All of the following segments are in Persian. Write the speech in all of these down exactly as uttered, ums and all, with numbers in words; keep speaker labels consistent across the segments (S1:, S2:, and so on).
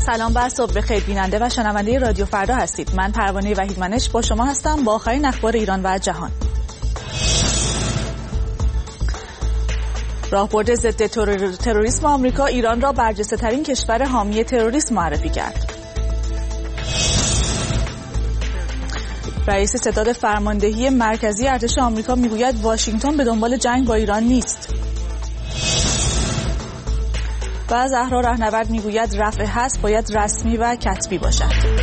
S1: سلام بر صبح بخیر بیننده و شنونده رادیو فردا هستید. من پروانه وحیدمنش با شما هستم با آخرین اخبار ایران و جهان. راهبرد ضد تروریسم آمریکا ایران را برجسته‌ترین کشور حامی تروریسم معرفی کرد. رئیس ستاد فرماندهی مرکزی ارتش آمریکا میگوید واشنگتن به دنبال جنگ با ایران نیست. و زهرا رهنورد میگوید رفع حظر باید رسمی و کتبی باشد.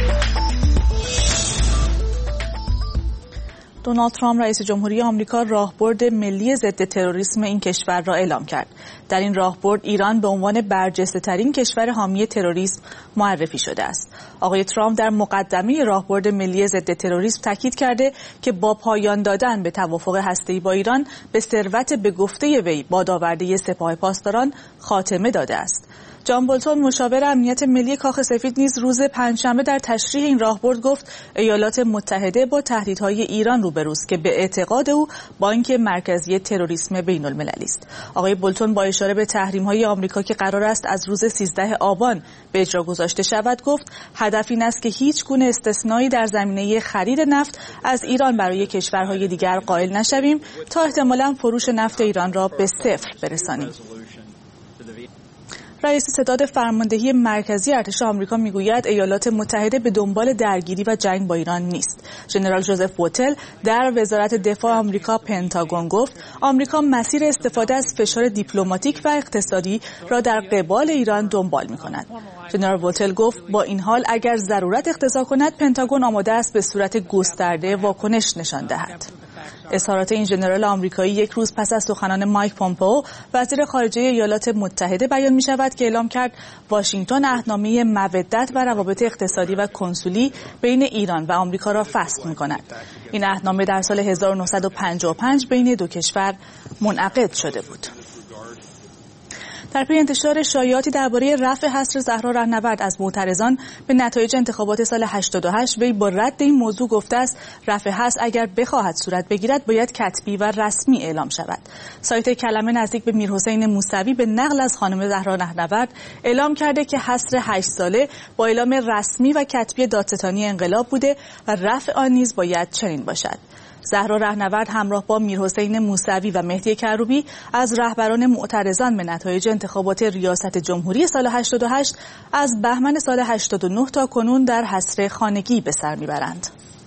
S1: دونالد ترامپ رئیس جمهوری آمریکا راهبرد ملی ضد تروریسم این کشور را اعلام کرد. در این راهبرد ایران به عنوان برجسته‌ترین کشور حامی تروریسم معرفی شده است. آقای ترامپ در مقدمه راهبرد ملی ضد تروریسم تاکید کرده که با پایان دادن به توافق هسته‌ای با ایران به ثروت به گفته وی بادآورده سپاه پاسداران خاتمه داده است. جان بولتون مشاور امنیت ملی کاخ سفید نیز روز پنجشنبه در تشریح این راهبرد گفت ایالات متحده با تهدیدهای ایران روبروست که به اعتقاد او بانک مرکزی تروریسم بین المللی است. آقای بولتون با اشاره به تحریم‌های آمریکا که قرار است از روز سیزده آبان به اجرا گذاشته شود گفت هدف این است که هیچ گونه استثنایی در زمینه خرید نفت از ایران برای کشورهای دیگر قائل نشویم تا احتمالاً فروش نفت ایران را به صفر برسانیم. رئیس ستاد فرماندهی مرکزی ارتش آمریکا میگوید ایالات متحده به دنبال درگیری و جنگ با ایران نیست. ژنرال جوزف بوتل در وزارت دفاع آمریکا پنتاگون گفت آمریکا مسیر استفاده از فشار دیپلماتیک و اقتصادی را در قبال ایران دنبال می‌کند. ژنرال بوتل گفت با این حال اگر ضرورت اقتضا کند پنتاگون آماده است به صورت گسترده واکنش نشان دهد. اظهارات این ژنرال آمریکایی یک روز پس از سخنان مایک پومپئو وزیر خارجه ایالات متحده بیان می شود که اعلام کرد واشنگتن عهدنامه مودت و روابط اقتصادی و کنسولی بین ایران و آمریکا را فسخ می کند. این عهدنامه در سال هزار و نهصد و پنجاه و پنج بین دو کشور منعقد شده بود. در پی انتشار شایعاتی درباره رفع حصر زهرا رهنورد از معترضان به نتایج انتخابات سال هشتاد و هشت وی با رد این موضوع گفته است رفع حصر اگر بخواهد صورت بگیرد باید کتبی و رسمی اعلام شود. سایت کلمه نزدیک به میرحسین موسوی به نقل از خانم زهرا رهنورد اعلام کرده که حصر هشت ساله با اعلام رسمی و کتبی دادستانی انقلاب بوده و رفع آن نیز باید چنین باشد. زهرا رهنورد همراه با میرحسین موسوی و مهدی کروبی از رهبران معترضان به نتایج انتخابات ریاست جمهوری سال هشتاد و هشت از بهمن سال هشتاد و نه تا کنون در حصر خانگی به سر میبرند.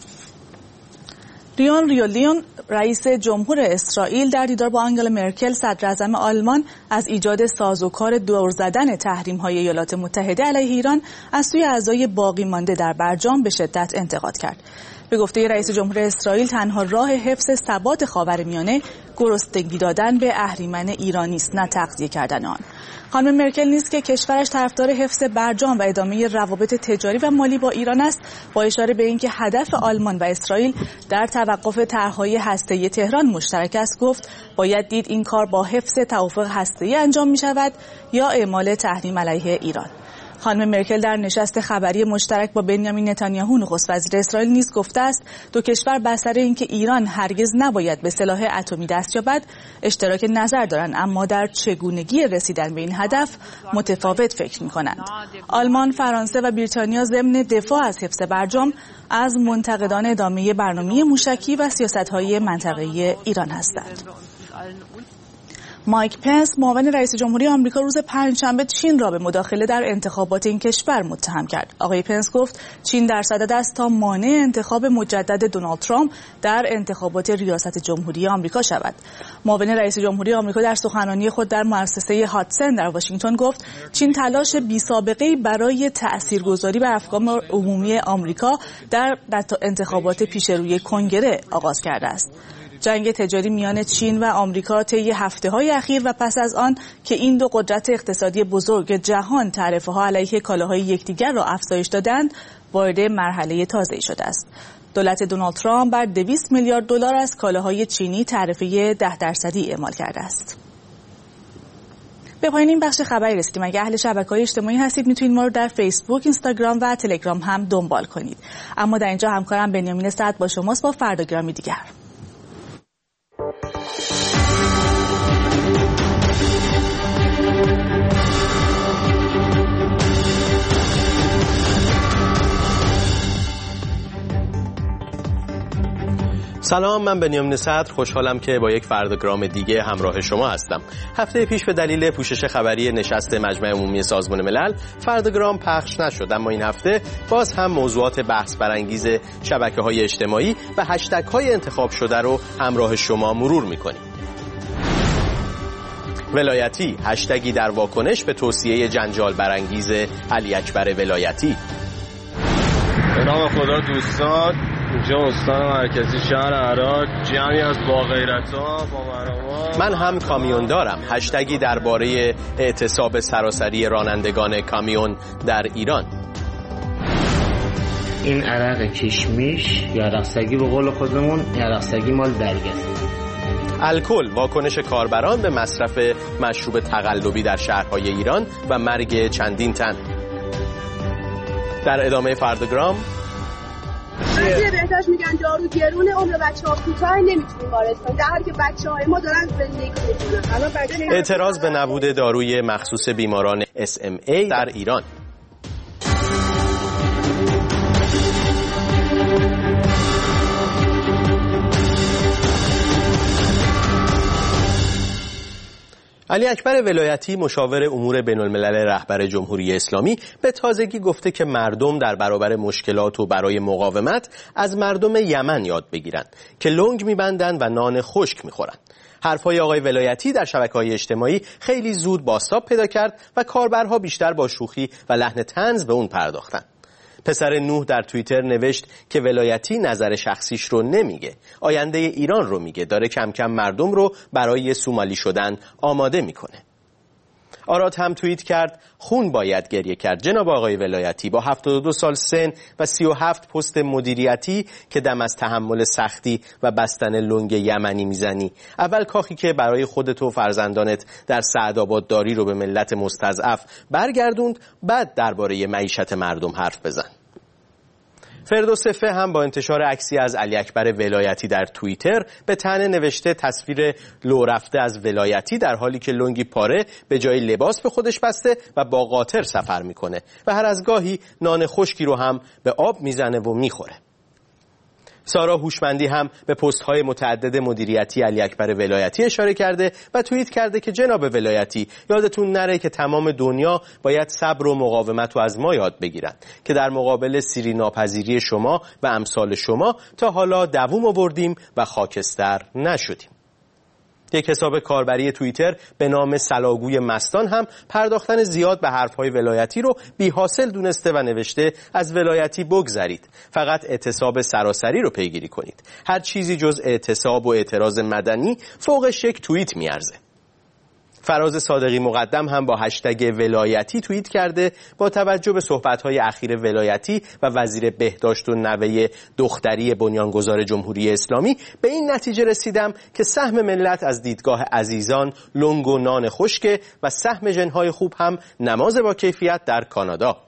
S1: ریون ریولیون رئیس جمهور اسرائیل در دیدار با آنگلا مرکل صدراعظم آلمان از ایجاد سازوکار دور زدن تحریم‌های ایالات متحده علیه ایران از سوی اعضای باقی مانده در برجام به شدت انتقاد کرد. به گفته رئیس جمهور اسرائیل تنها راه حفظ ثبات خاورمیانه گرسنگی دادن به اهریمن ایرانی است نه تغذیه کردن آن. خانم مرکل نیز که کشورش طرفدار حفظ برجام و ادامه روابط تجاری و مالی با ایران است با اشاره به اینکه هدف آلمان و اسرائیل در توقف طرح‌های هسته‌ای تهران مشترک است گفت باید دید این کار با حفظ توافق هسته‌ای انجام می‌شود یا اعمال تحریم علیه ایران. خانم مرکل در نشست خبری مشترک با بنیامین نتانیاهو نخست وزیر اسرائیل نیز گفته است دو کشور بر سر اینکه ایران هرگز نباید به سلاح اتمی دست یابد اشتراک نظر دارند اما در چگونگی رسیدن به این هدف متفاوت فکر می‌کنند. آلمان، فرانسه و بریتانیا ضمن دفاع از حفظ برجام از منتقدان ادامه برنامه موشکی و سیاست‌های منطقه‌ای ایران هستند. مایک پنس معاون رئیس جمهوری آمریکا روز پنجشنبه چین را به مداخله در انتخابات این کشور متهم کرد. آقای پنس گفت چین در صدد است تا مانع انتخاب مجدد دونالد ترامپ در انتخابات ریاست جمهوری آمریکا شود. معاون رئیس جمهوری آمریکا در سخنرانی خود در مؤسسه هاتسن در واشنگتن گفت چین تلاش بی‌سابقه‌ای برای تاثیرگذاری بر افکار عمومی آمریکا در انتخابات پیشروی کنگره آغاز کرده است. جنگ تجاری میان چین و آمریکا طی هفته‌های اخیر و پس از آن که این دو قدرت اقتصادی بزرگ جهان تعرفه‌ها علیه کالاهای یکدیگر را افزایش دادند، وارد مرحله تازه‌ای شده است. دولت دونالد ترامپ بر دویست میلیارد دلار از کالاهای چینی تعرفه ده درصدی اعمال کرده است. به پایان این بخش خبری رسیدیم. اگه اهل شبکه‌های اجتماعی هستید میتونید ما رو در فیسبوک، اینستاگرام و تلگرام هم دنبال کنید. اما در اینجا همکارم بنیامین سعد با شماست با فرداگرامی دیگر.
S2: سلام، من بنیامین صدر خوشحالم که با یک فردگرام دیگه همراه شما هستم. هفته پیش به دلیل پوشش خبری نشست مجمع عمومی سازمان ملل فردگرام پخش نشد، اما این هفته باز هم موضوعات بحث برانگیز شبکه‌های اجتماعی و هشتگ‌های انتخاب شده رو همراه شما مرور می‌کنیم. ولایتی، هشتگی در واکنش به توصیه جنجال برانگیز علی اکبر ولایتی.
S3: به نام خدا دوستان، اینجا استان مرکزی شهر عراق، جمعی از با غیرت‌ها با مرامات.
S2: من هم کامیون دارم، هشتگی درباره اعتصاب سراسری رانندگان کامیون در ایران.
S4: این عرق کشمیش یا عرقسگی به قول خودمون، عرقسگی مال درگست.
S2: الکل، واکنش کاربران به مصرف مشروب تقلبی در شهرهای ایران و مرگ چندین تن. در ادامه فردگرام
S5: وزیر بهداشت میگن دارو گرونه، عمر بچه‌ها کوتاه، نمیتونیم وارد کنیم، در حالی که بچه‌های ما دارن زندگی میکنن. الان بچه‌ها
S2: اعتراض به نبود داروی مخصوص بیماران اس ام ای در ایران. علی اکبر ولایتی، مشاور امور بین الملل رهبر جمهوری اسلامی، به تازگی گفته که مردم در برابر مشکلات و برای مقاومت از مردم یمن یاد بگیرن که لنگ میبندن و نان خشک میخورن. حرفای آقای ولایتی در شبکه‌های اجتماعی خیلی زود بازتاب پیدا کرد و کاربرها بیشتر با شوخی و لحن طنز به اون پرداختن. پسر نوح در توییتر نوشت که ولایتی نظر شخصیش رو نمیگه، آینده ایران رو میگه، داره کم کم مردم رو برای سومالی شدن آماده میکنه. آراد هم توییت کرد خون باید گریه کرد. جناب آقای ولایتی، با هفتاد و دو سال سن و سی و هفت پست مدیریتی که دم از تحمل سختی و بستن لنگ یمنی میزنی، اول کاخی که برای خودت و فرزندانت در سعدآباد داری رو به ملت مستضعف برگردوند، بعد درباره معیشت مردم حرف بزن. فردوس فه هم با انتشار عکسی از علی اکبر ولایتی در توییتر به طعنه نوشته تصویر لو رفته از ولایتی در حالی که لنگی پاره به جای لباس به خودش بسته و با قاطر سفر میکنه و هر از گاهی نان خشکی رو هم به آب میزنه و میخوره. سارا هوشمندی هم به پست‌های متعدد مدیریتی علی اکبر ولایتی اشاره کرده و توییت کرده که جناب ولایتی، یادتون نره که تمام دنیا باید صبر و مقاومت رو از ما یاد بگیرن که در مقابل سیری ناپذیری شما و امثال شما تا حالا دووم آوردیم و خاکستر نشدیم. یک حساب کاربری توییتر به نام سلاگوی مستان هم پرداختن زیاد به حرفهای ولایتی رو بی حاصل دونسته و نوشته از ولایتی بگذرید، فقط اعتصاب سراسری رو پیگیری کنید. هر چیزی جز اعتصاب و اعتراض مدنی فوقش یک توییت میارزه. فراز صادقی مقدم هم با هشتگ ولایتی توییت کرده با توجه به صحبت‌های اخیر ولایتی و وزیر بهداشت و نوه دختری بنیانگذار جمهوری اسلامی به این نتیجه رسیدم که سهم ملت از دیدگاه عزیزان لنگ و نان خشک و سهم ژن‌های خوب هم نماز با کیفیت در کانادا.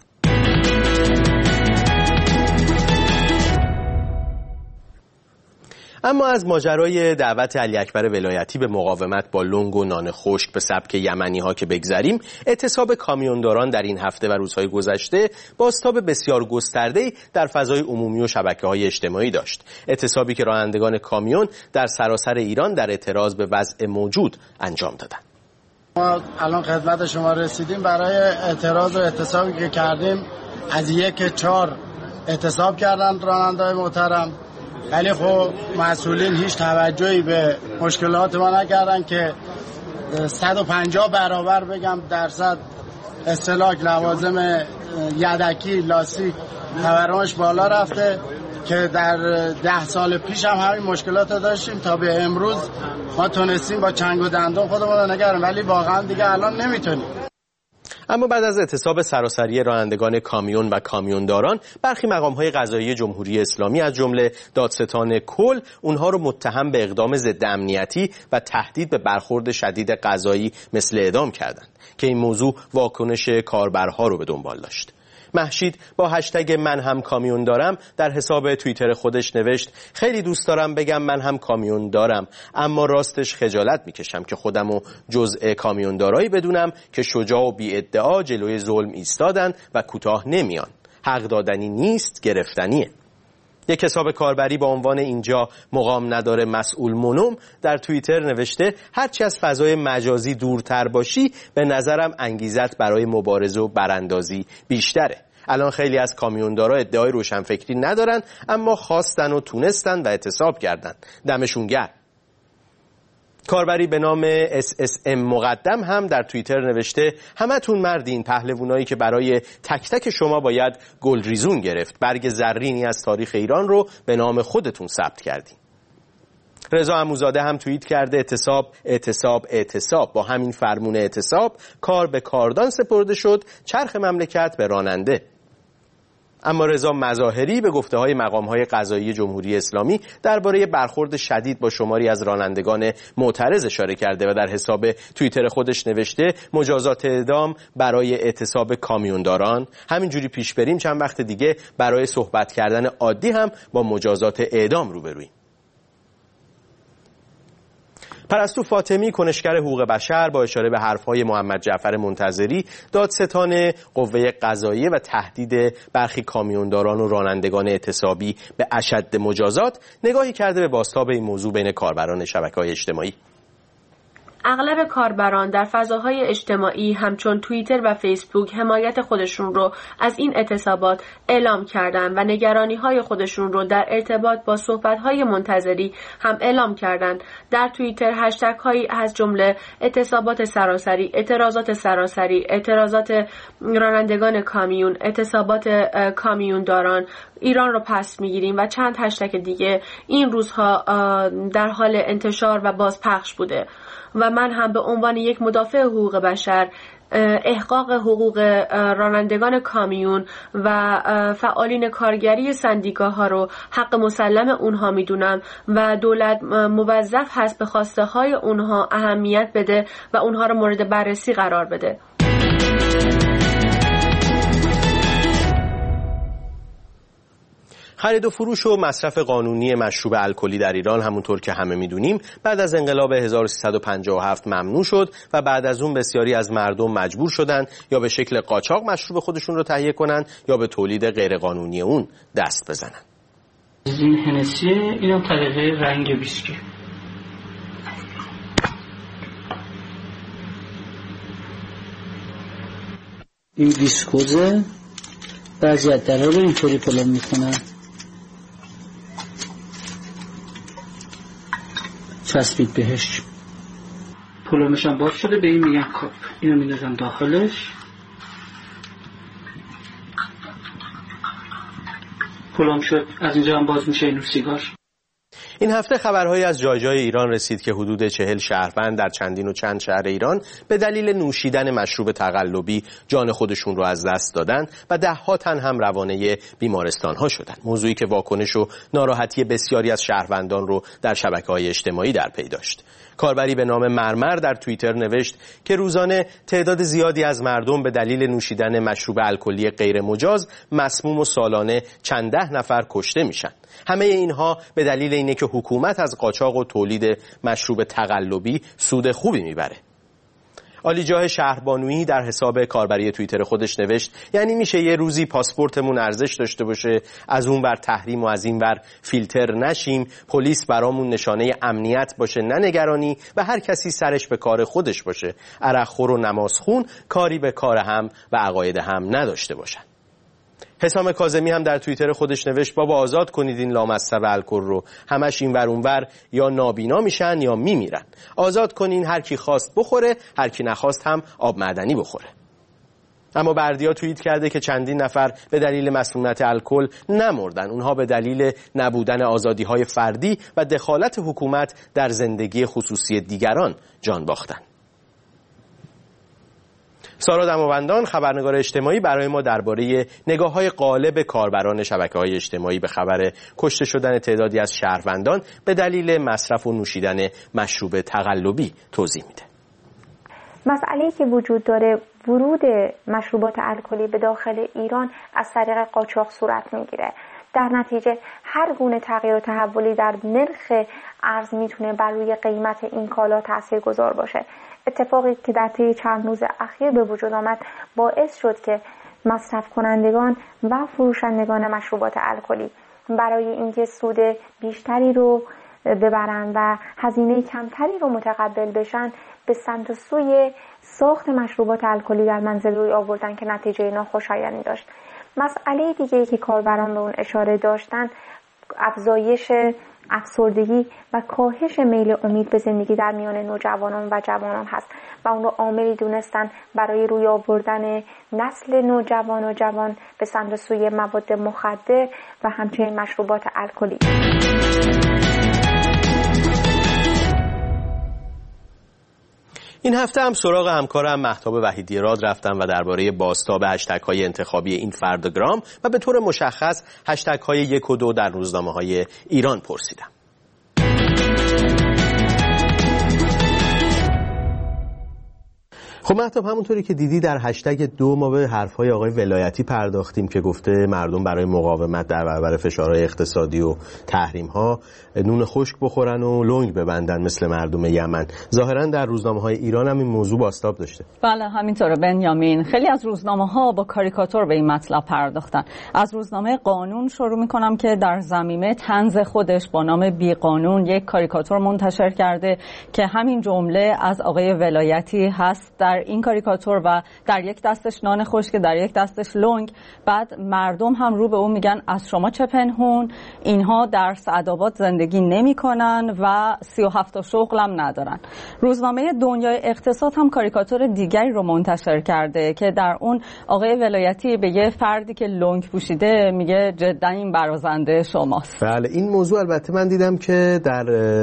S2: اما از ماجرای دعوت علی اکبر ولایتی به مقاومت با لنگ و نان خشک به سبک یمنی ها که بگذریم، اعتصاب کامیونداران در این هفته و روزهای گذشته بازتاب بسیار گسترده‌ای در فضای عمومی و شبکه‌های اجتماعی داشت. اعتصابی که رانندگان کامیون در سراسر ایران در اعتراض به وضع موجود انجام دادند.
S6: ما الان خدمت شما رسیدیم برای اعتراض و اعتصابی که کردیم. از یک چهار اعتصاب کردن راننده‌های محترم، ولی خب مسئولین هیچ توجهی به مشکلات ما نکردن که صد و پنجاه برابر بگم درصد استهلاک لوازم یدکی لاستیک تورمش بالا رفته که در ده سال پیش هم همین مشکلات داشتیم تا به امروز ما تونستیم با چنگ و دندون خودمون رو نگریم، ولی واقعا دیگه الان نمیتونیم.
S2: اما بعد از اعتصاب سراسری رانندگان کامیون و کامیونداران، برخی مقام‌های قضایی جمهوری اسلامی از جمله دادستان کل اونها رو متهم به اقدام ضد امنیتی و تهدید به برخورد شدید قضایی مثل اعدام کردند که این موضوع واکنش کاربرها رو به دنبال داشت. مهشید با هشتگ من هم کامیون دارم در حساب توییتر خودش نوشت خیلی دوست دارم بگم من هم کامیون دارم، اما راستش خجالت میکشم که خودمو جزء کامیوندارایی بدونم که شجاع و بی ادعا جلوی ظلم ایستادن و کوتاه نمیان. حق دادنی نیست، گرفتنیه. یک حساب کاربری با عنوان اینجا مقام نداره مسئول منوم در توییتر نوشته هرچی از فضای مجازی دورتر باشی به نظرم انگیزت برای مبارزه و براندازی بیشتره. الان خیلی از کامیوندارا ادعای روشنفکری ندارن اما خواستن و تونستن و اعتصاب کردن. دمشون گرم. کاربری به نام اس اس ام مقدم هم در توییتر نوشته همتون مردین، پهلوانایی که برای تک تک شما باید گلریزون گرفت. برگ زرینی از تاریخ ایران رو به نام خودتون ثبت کردین. رضا عموزاده هم توییت کرده اعتصاب اعتصاب اعتصاب. با همین فرمون اعتصاب کار به کاردان سپرده شد، چرخ مملکت به راننده. اما رضا مظاهری به گفته‌های مقام‌های قضایی جمهوری اسلامی درباره برخورد شدید با شماری از رانندگان معترض اشاره کرده و در حساب توییتر خودش نوشته مجازات اعدام برای اعتصاب کامیونداران. همینجوری پیش بریم چند وقت دیگه برای صحبت کردن عادی هم با مجازات اعدام روبرویم. پرستو فاطمی، کنشگر حقوق بشر، با اشاره به حرفهای محمد جعفر منتظری، دادستان قوه قضاییه و تهدید برخی کامیونداران و رانندگان اعتصابی به اشد مجازات، نگاهی کرده به بازتاب این موضوع بین کاربران شبکه‌های اجتماعی.
S7: اغلب کاربران در فضاهای اجتماعی همچون توییتر و فیسبوک حمایت خودشون رو از این اعتصابات اعلام کردن و نگرانی‌های خودشون رو در ارتباط با صحبت‌های منتظری هم اعلام کردن. در توییتر هشتگ‌هایی از جمله اعتصابات سراسری، اعتراضات سراسری، اعتراضات رانندگان کامیون، اعتصابات کامیونداران، ایران رو پس می‌گیریم و چند هشتگ دیگه این روزها در حال انتشار و بازپخش بوده. و من هم به عنوان یک مدافع حقوق بشر احقاق حقوق رانندگان کامیون و فعالین کارگری سندیکاها رو حق مسلم اونها میدونم و دولت موظف هست به خواسته های اونها اهمیت بده و اونها رو مورد بررسی قرار بده.
S2: خرید و فروش و مصرف قانونی مشروب الکلی در ایران همونطور که همه میدونیم بعد از انقلاب هزار و سیصد و پنجاه و هفت ممنوع شد و بعد از اون بسیاری از مردم مجبور شدن یا به شکل قاچاق مشروب خودشون رو تهیه کنن یا به تولید غیرقانونی اون دست بزنن.
S8: این هنسی، اینم طریقه رنگ ویسکی. این ویسکوزه بعضی از درها رو اینطوری پلم میکنن، چسبید بهش، پلومش هم باز شده، به این میگن کاپ. اینو میندازم داخلش، پلوم شد، از اینجا هم باز میشه اینو سیگار.
S2: این هفته خبرهایی از جای جای ایران رسید که حدود چهل شهروند در چندین و چند شهر ایران به دلیل نوشیدن مشروب تقلبی جان خودشون رو از دست دادن و ده ها تن هم روانه بیمارستان ها شدن. موضوعی که واکنش و ناراحتی بسیاری از شهروندان رو در شبکه‌های اجتماعی در پی داشت. کاربری به نام مرمر در توییتر نوشت که روزانه تعداد زیادی از مردم به دلیل نوشیدن مشروب الکلی غیر مجاز مسموم و سالانه چند ده نفر کشته میشن. همه اینها به دلیل اینه که حکومت از قاچاق و تولید مشروب تقلبی سود خوبی میبره. عالیجاه شهربانویی در حساب کاربری توییتر خودش نوشت یعنی میشه یه روزی پاسپورتمون ارزش داشته باشه، از اون ور تحریم و از این ور فیلتر نشیم، پلیس برامون نشانه امنیت باشه نه نگرانی و هر کسی سرش به کار خودش باشه، عرقخور و نمازخون کاری به کار هم و عقاید هم نداشته باشن. حسام کاظمی هم در توییتر خودش نوشت بابا آزاد کنید این لامصب الکل رو، همش این ور اون ور یا نابینا میشن یا میمیرن. آزاد کنین، هر کی خواست بخوره، هر کی نخواست هم آب معدنی بخوره. اما بردیا توییت کرده که چندین نفر به دلیل مسمومیت الکل نمردن، اونها به دلیل نبودن آزادی‌های فردی و دخالت حکومت در زندگی خصوصی دیگران جان باختن. سارا دماوندان خبرنگار اجتماعی برای ما درباره نگاه‌های غالب کاربران شبکه‌های اجتماعی به خبر کشته شدن تعدادی از شهروندان به دلیل مصرف و نوشیدن مشروب تقلبی توضیح میده.
S9: مسئله‌ای که وجود داره ورود مشروبات الکلی به داخل ایران از طریق قاچاق صورت میگیره. در نتیجه هر گونه تغییر و تحولی در نرخ ارز میتونه بر روی قیمت این کالا تاثیرگذار باشه. اتفاقی که در طی چند روز اخیر به وجود آمد باعث شد که مصرف کنندگان و فروشندگان مشروبات الکلی برای اینکه سود بیشتری رو ببرن و هزینه کمتری رو متقبل بشن به سمت سوی ساخت مشروبات الکلی در منزل روی آوردن که نتیجه ناخوشایندی داشت. مسئله دیگه‌ای که کاربران به اون اشاره داشتن افزایش افسردگی و کاهش میل امید به زندگی در میان نوجوانان و جوانان هست و اون رو عاملی دونستن برای روی آوردن نسل نوجوان و جوان به سمت سوی مواد مخدر و همچنین مشروبات الکلی.
S2: این هفته هم سراغ همکارم مهتاب وحیدی راد رفتم و درباره بازتاب هشتگ های انتخابی این فردگرام و به طور مشخص هشتگ های یک و دو در روزنامه های ایران پرسیدم. خب مهتاب، همونطوری که دیدی در هشتگ دو ما به حرفهای آقای ولایتی پرداختیم که گفته مردم برای مقاومت در برابر فشارهای اقتصادی و تحریم‌ها نون خشک بخورن و لنگ ببندن مثل مردم یمن. ظاهراً در روزنامه‌های ایران هم این موضوع بازتاب داشته.
S10: بله همینطوره بنیامین. خیلی از روزنامه‌ها با کاریکاتور به این مطلب پرداختن. از روزنامه قانون شروع می‌کنم که در ضمیمه طنز خودش با نام بی قانون یک کاریکاتور منتشر کرده که همین جمله از آقای ولایتی هست در این کاریکاتور و در یک دستش نان خشک، در یک دستش لنگ. بعد مردم هم رو به اون میگن از شما چه پنهون، اینها در سعدآباد زندگی نمی کنن و سی و هفت تا شغل هم ندارن. روزنامه دنیای اقتصاد هم کاریکاتور دیگری رو منتشر کرده که در اون آقای ولایتی به یه فردی که لنگ پوشیده میگه جدا این برازنده شماست.
S2: بله، این موضوع البته من دیدم که در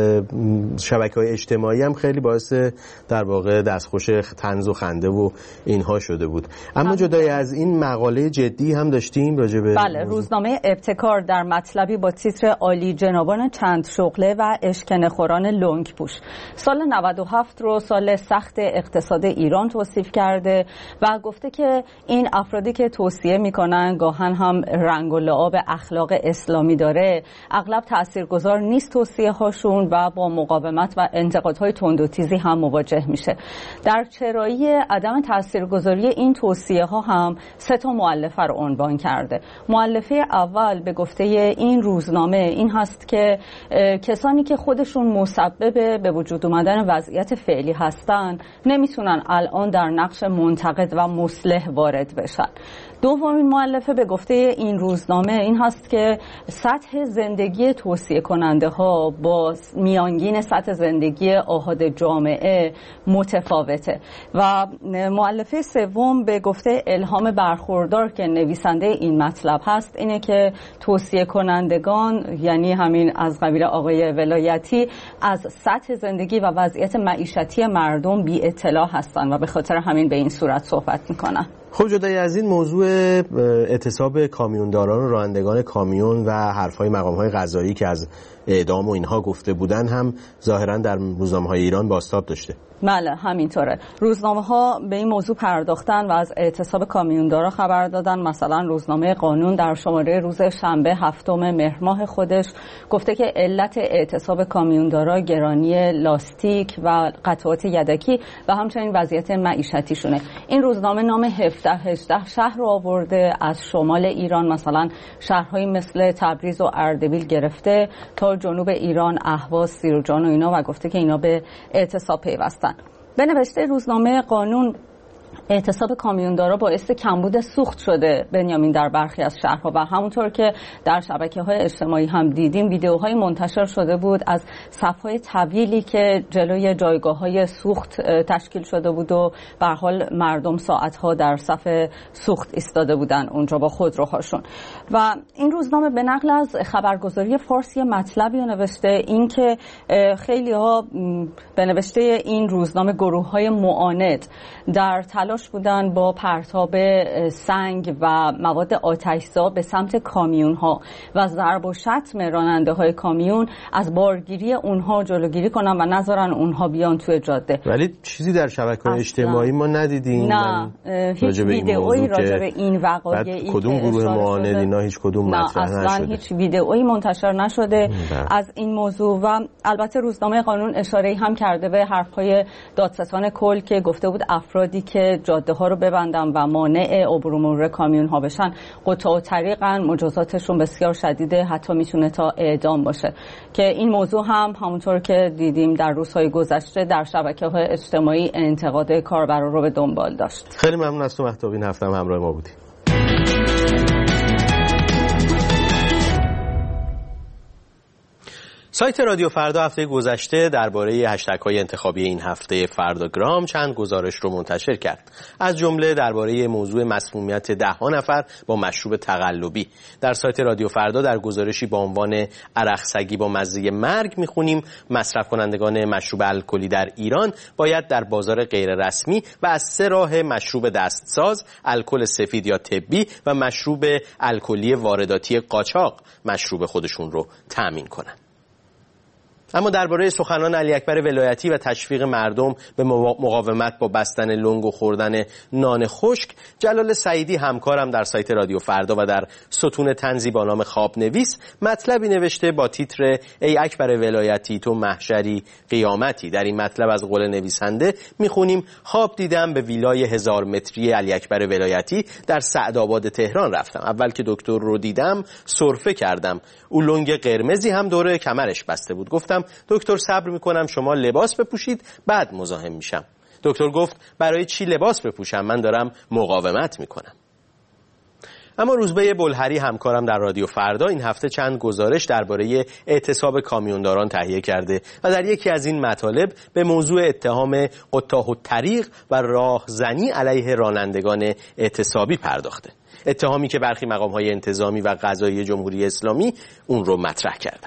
S2: شبکه‌های اجتماعی هم خیلی باعث در واقع دستخوش طنز و خنده و اینها شده بود. اما جدای از این مقاله جدی هم داشتیم راجع به
S10: بله موضوع. روزنامه ابتکار در مطلبی با تیتر عالی جنابان چند شغله و اشکنه خوران لنگ پوش سال نود و هفت رو سال سخت اقتصاد ایران توصیف کرده و گفته که این افرادی که توصیه میکنن گاهن هم رنگ و لعاب اخلاق اسلامی داره، اغلب تاثیرگذار نیست توصیه هاشون و با مقاومت و انتقادهای تند و تیزی هم مواجه میشه. در چرایی عدم تاثیرگذاری این توصیه ها هم سه تا مؤلفه رو عنوان کرده. مؤلفه اول به گفته این روزنامه این هست که کسانی که خودشون مسبب به وجود اومدن وضعیت فعلی هستن نمیتونن الان در نقش منتقد و مصلح وارد بشن. دومین مؤلفه به گفته این روزنامه این هست که سطح زندگی توصیه کننده ها با میانگین سطح زندگی آحاد جامعه متفاوته و مؤلفه سوم به گفته الهام برخوردار که نویسنده این مطلب هست اینه که توصیه کنندگان یعنی همین از قبیل آقای ولایتی از سطح زندگی و وضعیت معیشتی مردم بی اطلاع هستن و به خاطر همین به این صورت صحبت میکنن.
S2: خب جدای از این موضوع اعتصاب کامیونداران و رانندگان کامیون و حرفهای مقامهای قضایی که از اعدام و اینها گفته بودن هم ظاهرا در روزنامه‌های ایران بازتاب داشته.
S10: بله همینطوره. روزنامه‌ها به این موضوع پرداختن و از اعتصاب کامیوندارا خبر دادن. مثلا روزنامه قانون در شماره روز شنبه هفتم مهر ماه خودش گفته که علت اعتصاب کامیوندارا گرانی لاستیک و قطعات یدکی و همچنین وضعیت معیشتی شونه. این روزنامه نام هفده هجده شهر رو آورده از شمال ایران، مثلا شهرهایی مثل تبریز و اردبیل گرفته تا جنوب ایران اهواز، سیرجان و اینا و گفته که اینا به اعتصاب پیوستن. به نوشته روزنامه قانون اعتصاب کامیوندارا باعث کمبود سوخت شده بنیامین در برخی از شهرها و همونطور که در شبکه‌های اجتماعی هم دیدیم ویدیوهای منتشر شده بود از صف‌های طویلی که جلوی جایگاه‌های سوخت تشکیل شده بود و به هر حال مردم ساعت‌ها در صف سوخت ایستاده بودن اونجا با خودروهاشون. و این روزنامه به نقل از خبرگزاری فارس یه مطلبی رو نوشته، این که خیلی‌ها به نوشته این روزنامه گروه‌های معاند در تلاش بودن با پرتاب سنگ و مواد آتش‌زا به سمت کامیون ها و ضرب و شتم راننده های کامیون از بارگیری اونها جلوگیری کنن و نذارن اونها بیان توی جاده.
S2: ولی چیزی در شبکه‌های اجتماعی ما ندیدیم.
S10: نه هیچ ویدئویی راجع به این وقایعی
S2: کدوم گروه معاند اینا هیچ کدوم مطرح نشده.
S10: اصلا هیچ ویدئویی منتشر نشده از این موضوع و البته روزنامه قانون اشاره‌ای هم کرده به حرف‌های دادستان کل که گفته بود افرادی که که جاده ها رو ببندن و مانع عبور مرور کامیون ها بشن قطاع طریقن، مجازاتشون بسیار شدیده، حتی میتونه تا اعدام باشه که این موضوع هم همونطور که دیدیم در روزهای گذشته در شبکه‌های اجتماعی انتقاد کاربران رو به دنبال داشت.
S2: خیلی ممنون از تو مهتاب، این هفته هم همراه ما بودی. سایت رادیو فردا هفته گذشته درباره هشتگ‌های انتخابی این هفته فرداگرام چند گزارش رو منتشر کرد. از جمله درباره موضوع مسمومیت ده ها نفر با مشروب تقلبی. در سایت رادیو فردا در گزارشی با عنوان عرق سگی با مزه مرگ می‌خونیم مصرف کنندگان مشروب الکلی در ایران باید در بازار غیر رسمی و از سه راه مشروب دستساز، الکل سفید یا طبی و مشروب الکلی وارداتی قاچاق مشروب خودشون رو تأمین کنند. اما درباره سخنان علی اکبر ولایتی و تشویق مردم به مقاومت با بستن لنگ و خوردن نان خشک، جلال سعیدی همکارم در سایت رادیو فردا و در ستون طنزی با نام خواب نویس مطلبی نوشته با تیتر ای اکبر ولایتی تو محشری قیامتی. در این مطلب از قول نویسنده میخونیم خواب دیدم به ویلای هزار متری علی اکبر ولایتی در سعدآباد تهران رفتم. اول که دکتر رو دیدم سرفه کردم، او لنگ قرمزی هم دور کمرش بسته بود. گفتم دکتر صبر میکنم شما لباس بپوشید بعد مزاحم میشم. دکتر گفت برای چی لباس بپوشم، من دارم مقاومت میکنم. اما روزبه بلهری همکارم در رادیو فردا این هفته چند گزارش درباره اعتصاب کامیونداران تهیه کرده و در یکی از این مطالب به موضوع اتهام قطاع الطریق و راهزنی علیه رانندگان اعتصابی پرداخته. اتهامی که برخی مقام‌های انتظامی و قضایی جمهوری اسلامی اون رو مطرح کردن.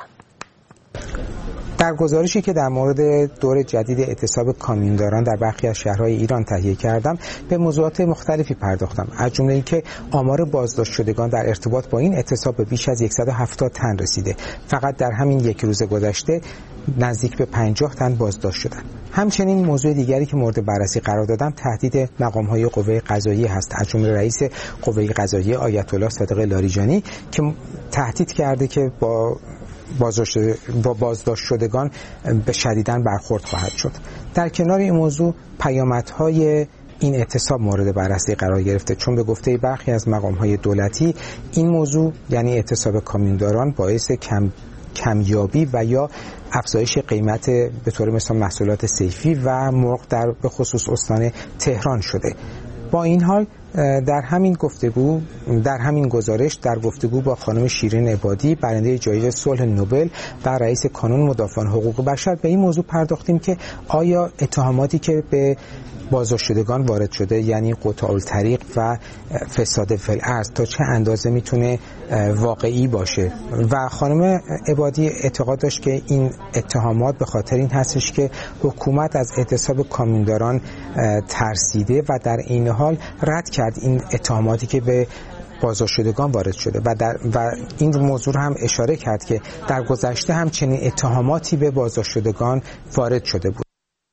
S11: در گزارشی که در مورد دور جدید اعتصاب کامیونداران در برخی از شهرهای ایران تهیه کردم به موضوعات مختلفی پرداختم، از جمله اینکه آمار بازداشت شدگان در ارتباط با این اعتصاب به بیش از صد و هفتاد تن رسیده. فقط در همین یک روز گذشته نزدیک به پنجاه تن بازداشت شدند. همچنین موضوع دیگری که مورد بررسی قرار دادم تهدید مقام‌های قوه قضاییه هست، از جمله رئیس قوه قضاییه آیت الله صادق لاریجانی که تهدید کرده که با بازداشت با بازداشت شدگان به شدیداً برخورد خواهد شد. در کنار این موضوع پیامدهای این اعتصاب مورد بررسی قرار گرفته، چون به گفته برخی از مقام‌های دولتی این موضوع یعنی اعتصاب کامیونداران باعث کم کمیابی و یا افزایش قیمت به طور مثال محصولات صیفی و مرغ در به خصوص استان تهران شده. با این حال در همین گفتگو در همین گزارش در گفتگو با خانم شیرین عبادی برنده جایزه صلح نوبل و رئیس کانون مدافعان حقوق بشر به این موضوع پرداختیم که آیا اتهاماتی که به بازداشت شدگان وارد شده یعنی قطاع الطریق و فساد فی الارض تا چه اندازه میتونه واقعی باشه و خانم عبادی اعتقاد داشت که این اتهامات به خاطر این هستش که حکومت از اعتصاب کامیونداران ترسیده و در این حال رد کرد این اتهاماتی که به بازداشت شدگان وارد شده و, در و این موضوع هم اشاره کرد که در گذشته هم چنین اتهاماتی به بازداشت شدگان وارد شده بود.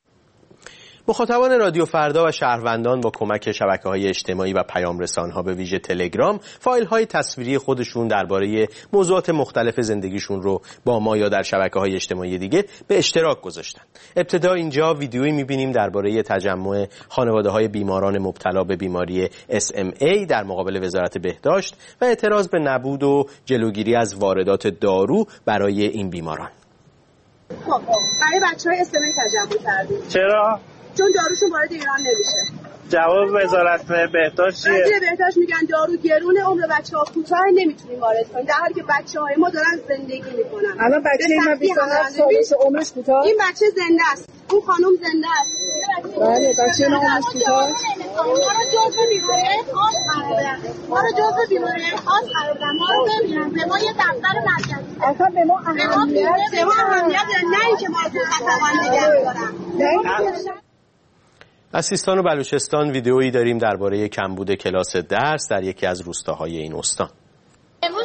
S2: مخاطبان رادیو فردا و شهروندان با کمک شبکه‌های اجتماعی و پیام رسان‌ها به ویژه تلگرام فایل‌های تصویری خودشون درباره موضوعات مختلف زندگیشون رو با ما یا در شبکه‌های اجتماعی دیگه به اشتراک گذاشتن. ابتدا اینجا ویدیویی می‌بینیم درباره تجمع خانواده‌های بیماران مبتلا به بیماری اس ام ای در مقابل وزارت بهداشت و اعتراض به نبود و جلوگیری از واردات دارو برای این بیماران.
S5: خب برای بچه‌های اس ام ای تجمع کردیم.
S12: چرا؟
S5: چون داروشون وارد ایران نمیشه.
S12: جواب وزارت بهداشت چیه؟
S5: وزیر بهداشت میگن دارو گرونه، عمر بچه‌ها کوتاه، نمیتونیم وارد کنیم، در حالی که بچه‌های ما دارن زندگی میکنن.
S13: الان بچه ما بیست و هفت سالشه، عمرش کوتاه.
S5: این بچه زنده است. اون خانم زنده است.
S13: بله بچه ما عمرش کوتاه.
S5: ما رو جزء بیماری خاص قرار بدن. ما رو جزء بیماری خاص قرار بدن. ما رو ببینن. به ما یه دفتر مرکزی.
S13: اصلا به ما اهمیت
S5: به ما اهمیت نه اینکه ما تو خطر نگه دارن.
S2: از سیستان و بلوچستان ویدئویی داریم درباره کمبود کلاس درس در یکی از روستاهای این استان.
S14: امروز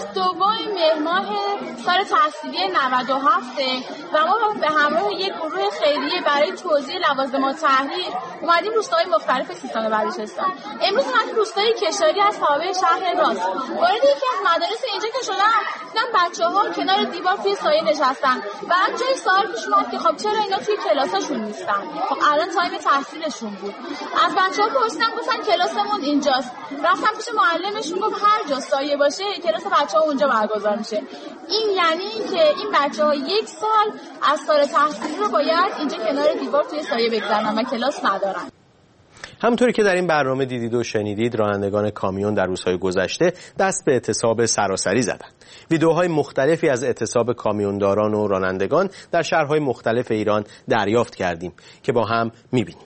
S14: دوم مهر ماه سال تحصیلی نود و هفت و ما به همراه یک گروه خیریه برای توزیع لوازم التحریر اومدیم روستاهای مختلف سیستان و بلوچستان. امروز اومدیم روستای کشاری از تابع شهر راست. وارد یکی از مدارس اینجا که شدم دیدم بچه‌ها کنار دیوار توی سایه نشستن و هم جای سوال پیش اومد که خب چرا اینا توی کلاساشون نیستن؟ خب الان تایم تحصیلشون بود. از بچه‌ها پرسیدم گفتن کلاسمون اینجاست. رفتم پیش معلمشون گفت هر جا سایه باشه کلاس بچه‌ها اونجا برگزار میشه. این یعنی اینکه این بچه‌ها یک سال از سال تحصیلی رو باید اینجا کنار دیوار توی سایه بگذرونن و کلاس ندارن.
S2: همونطوری که در این برنامه دیدید و شنیدید، رانندگان کامیون در روزهای گذشته دست به اعتصاب سراسری زدند. ویدیوهای مختلفی از اعتصاب کامیونداران و رانندگان در شهرهای مختلف ایران دریافت کردیم که با هم می‌بینیم.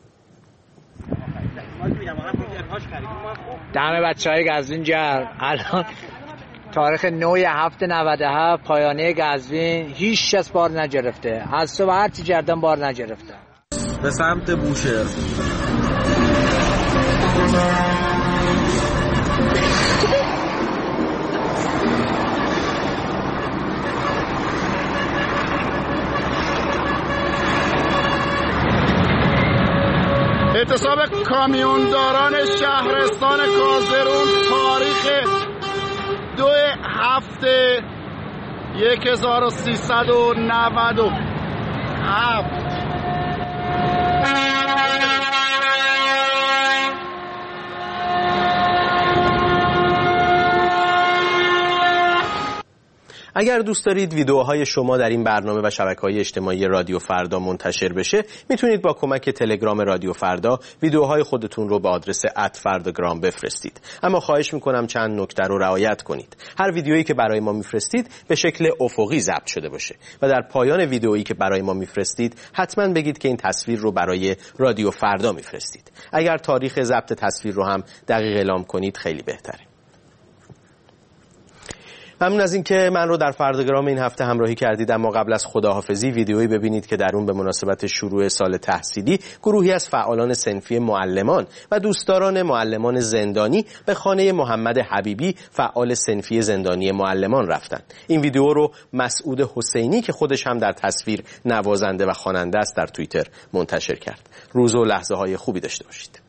S15: دم بچه‌های قزوین گرم. الان تاریخ نه هفت نود و هفت پایانه قزوین هیچ کس بار نگرفته. از صبح هر چی گردن بار نگرفته.
S3: به سمت بوشهر.
S6: اعتصاب کامیونداران شهرستان کازرون تاریخ دو هفته یک هزار و سیصد و نود و هفت.
S2: اگر دوست دارید ویدیوهای شما در این برنامه و شبکه‌های اجتماعی رادیو فردا منتشر بشه، میتونید با کمک تلگرام رادیو فردا ویدیوهای خودتون رو به آدرس ات فرداگرام بفرستید. اما خواهش میکنم چند نکته رو رعایت کنید. هر ویدیویی که برای ما میفرستید به شکل افقی ضبط شده باشه و در پایان ویدیویی که برای ما میفرستید حتما بگید که این تصویر رو برای رادیو فردا میفرستید. اگر تاریخ ضبط تصویر رو هم دقیق اعلام کنید خیلی بهتره. ممنون از اینکه من رو در فرداگرام این هفته همراهی کردید. اما قبل از خداحافظی ویدیویی ببینید که در اون به مناسبت شروع سال تحصیلی گروهی از فعالان صنفی معلمان و دوستداران معلمان زندانی به خانه محمد حبیبی فعال صنفی زندانی معلمان رفتن. این ویدیو رو مسعود حسینی که خودش هم در تصویر نوازنده و خواننده است در توییتر منتشر کرد. روز و لحظه های خوبی داشته باشید.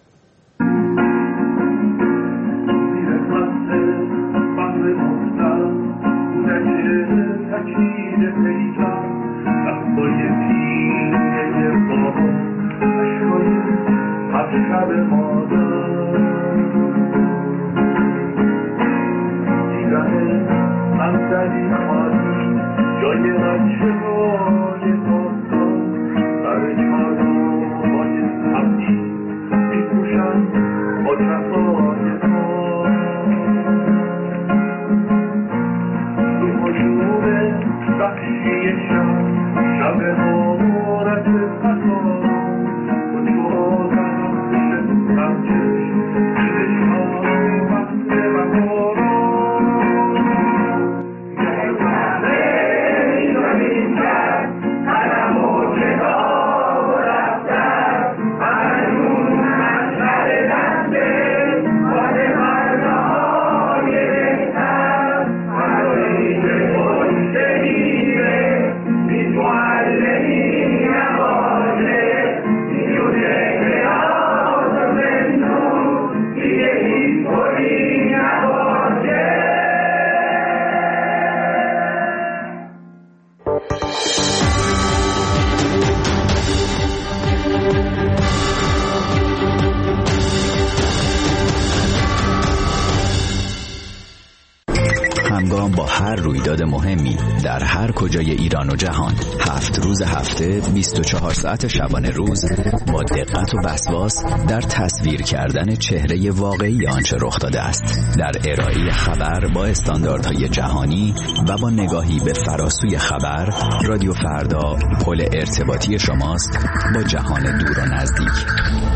S16: همگام با هر رویداد مهمی در هر کجای ایران و جهان، هفت روز هفته بیست و چهار ساعت شبانه روز با دقت و وسواس در تصویر کردن چهره واقعی آنچه رخ داده است، در ارائه خبر با استانداردهای جهانی و با نگاهی به فراسوی خبر. رادیو فردا پل ارتباطی شماست با جهان دور و نزدیک.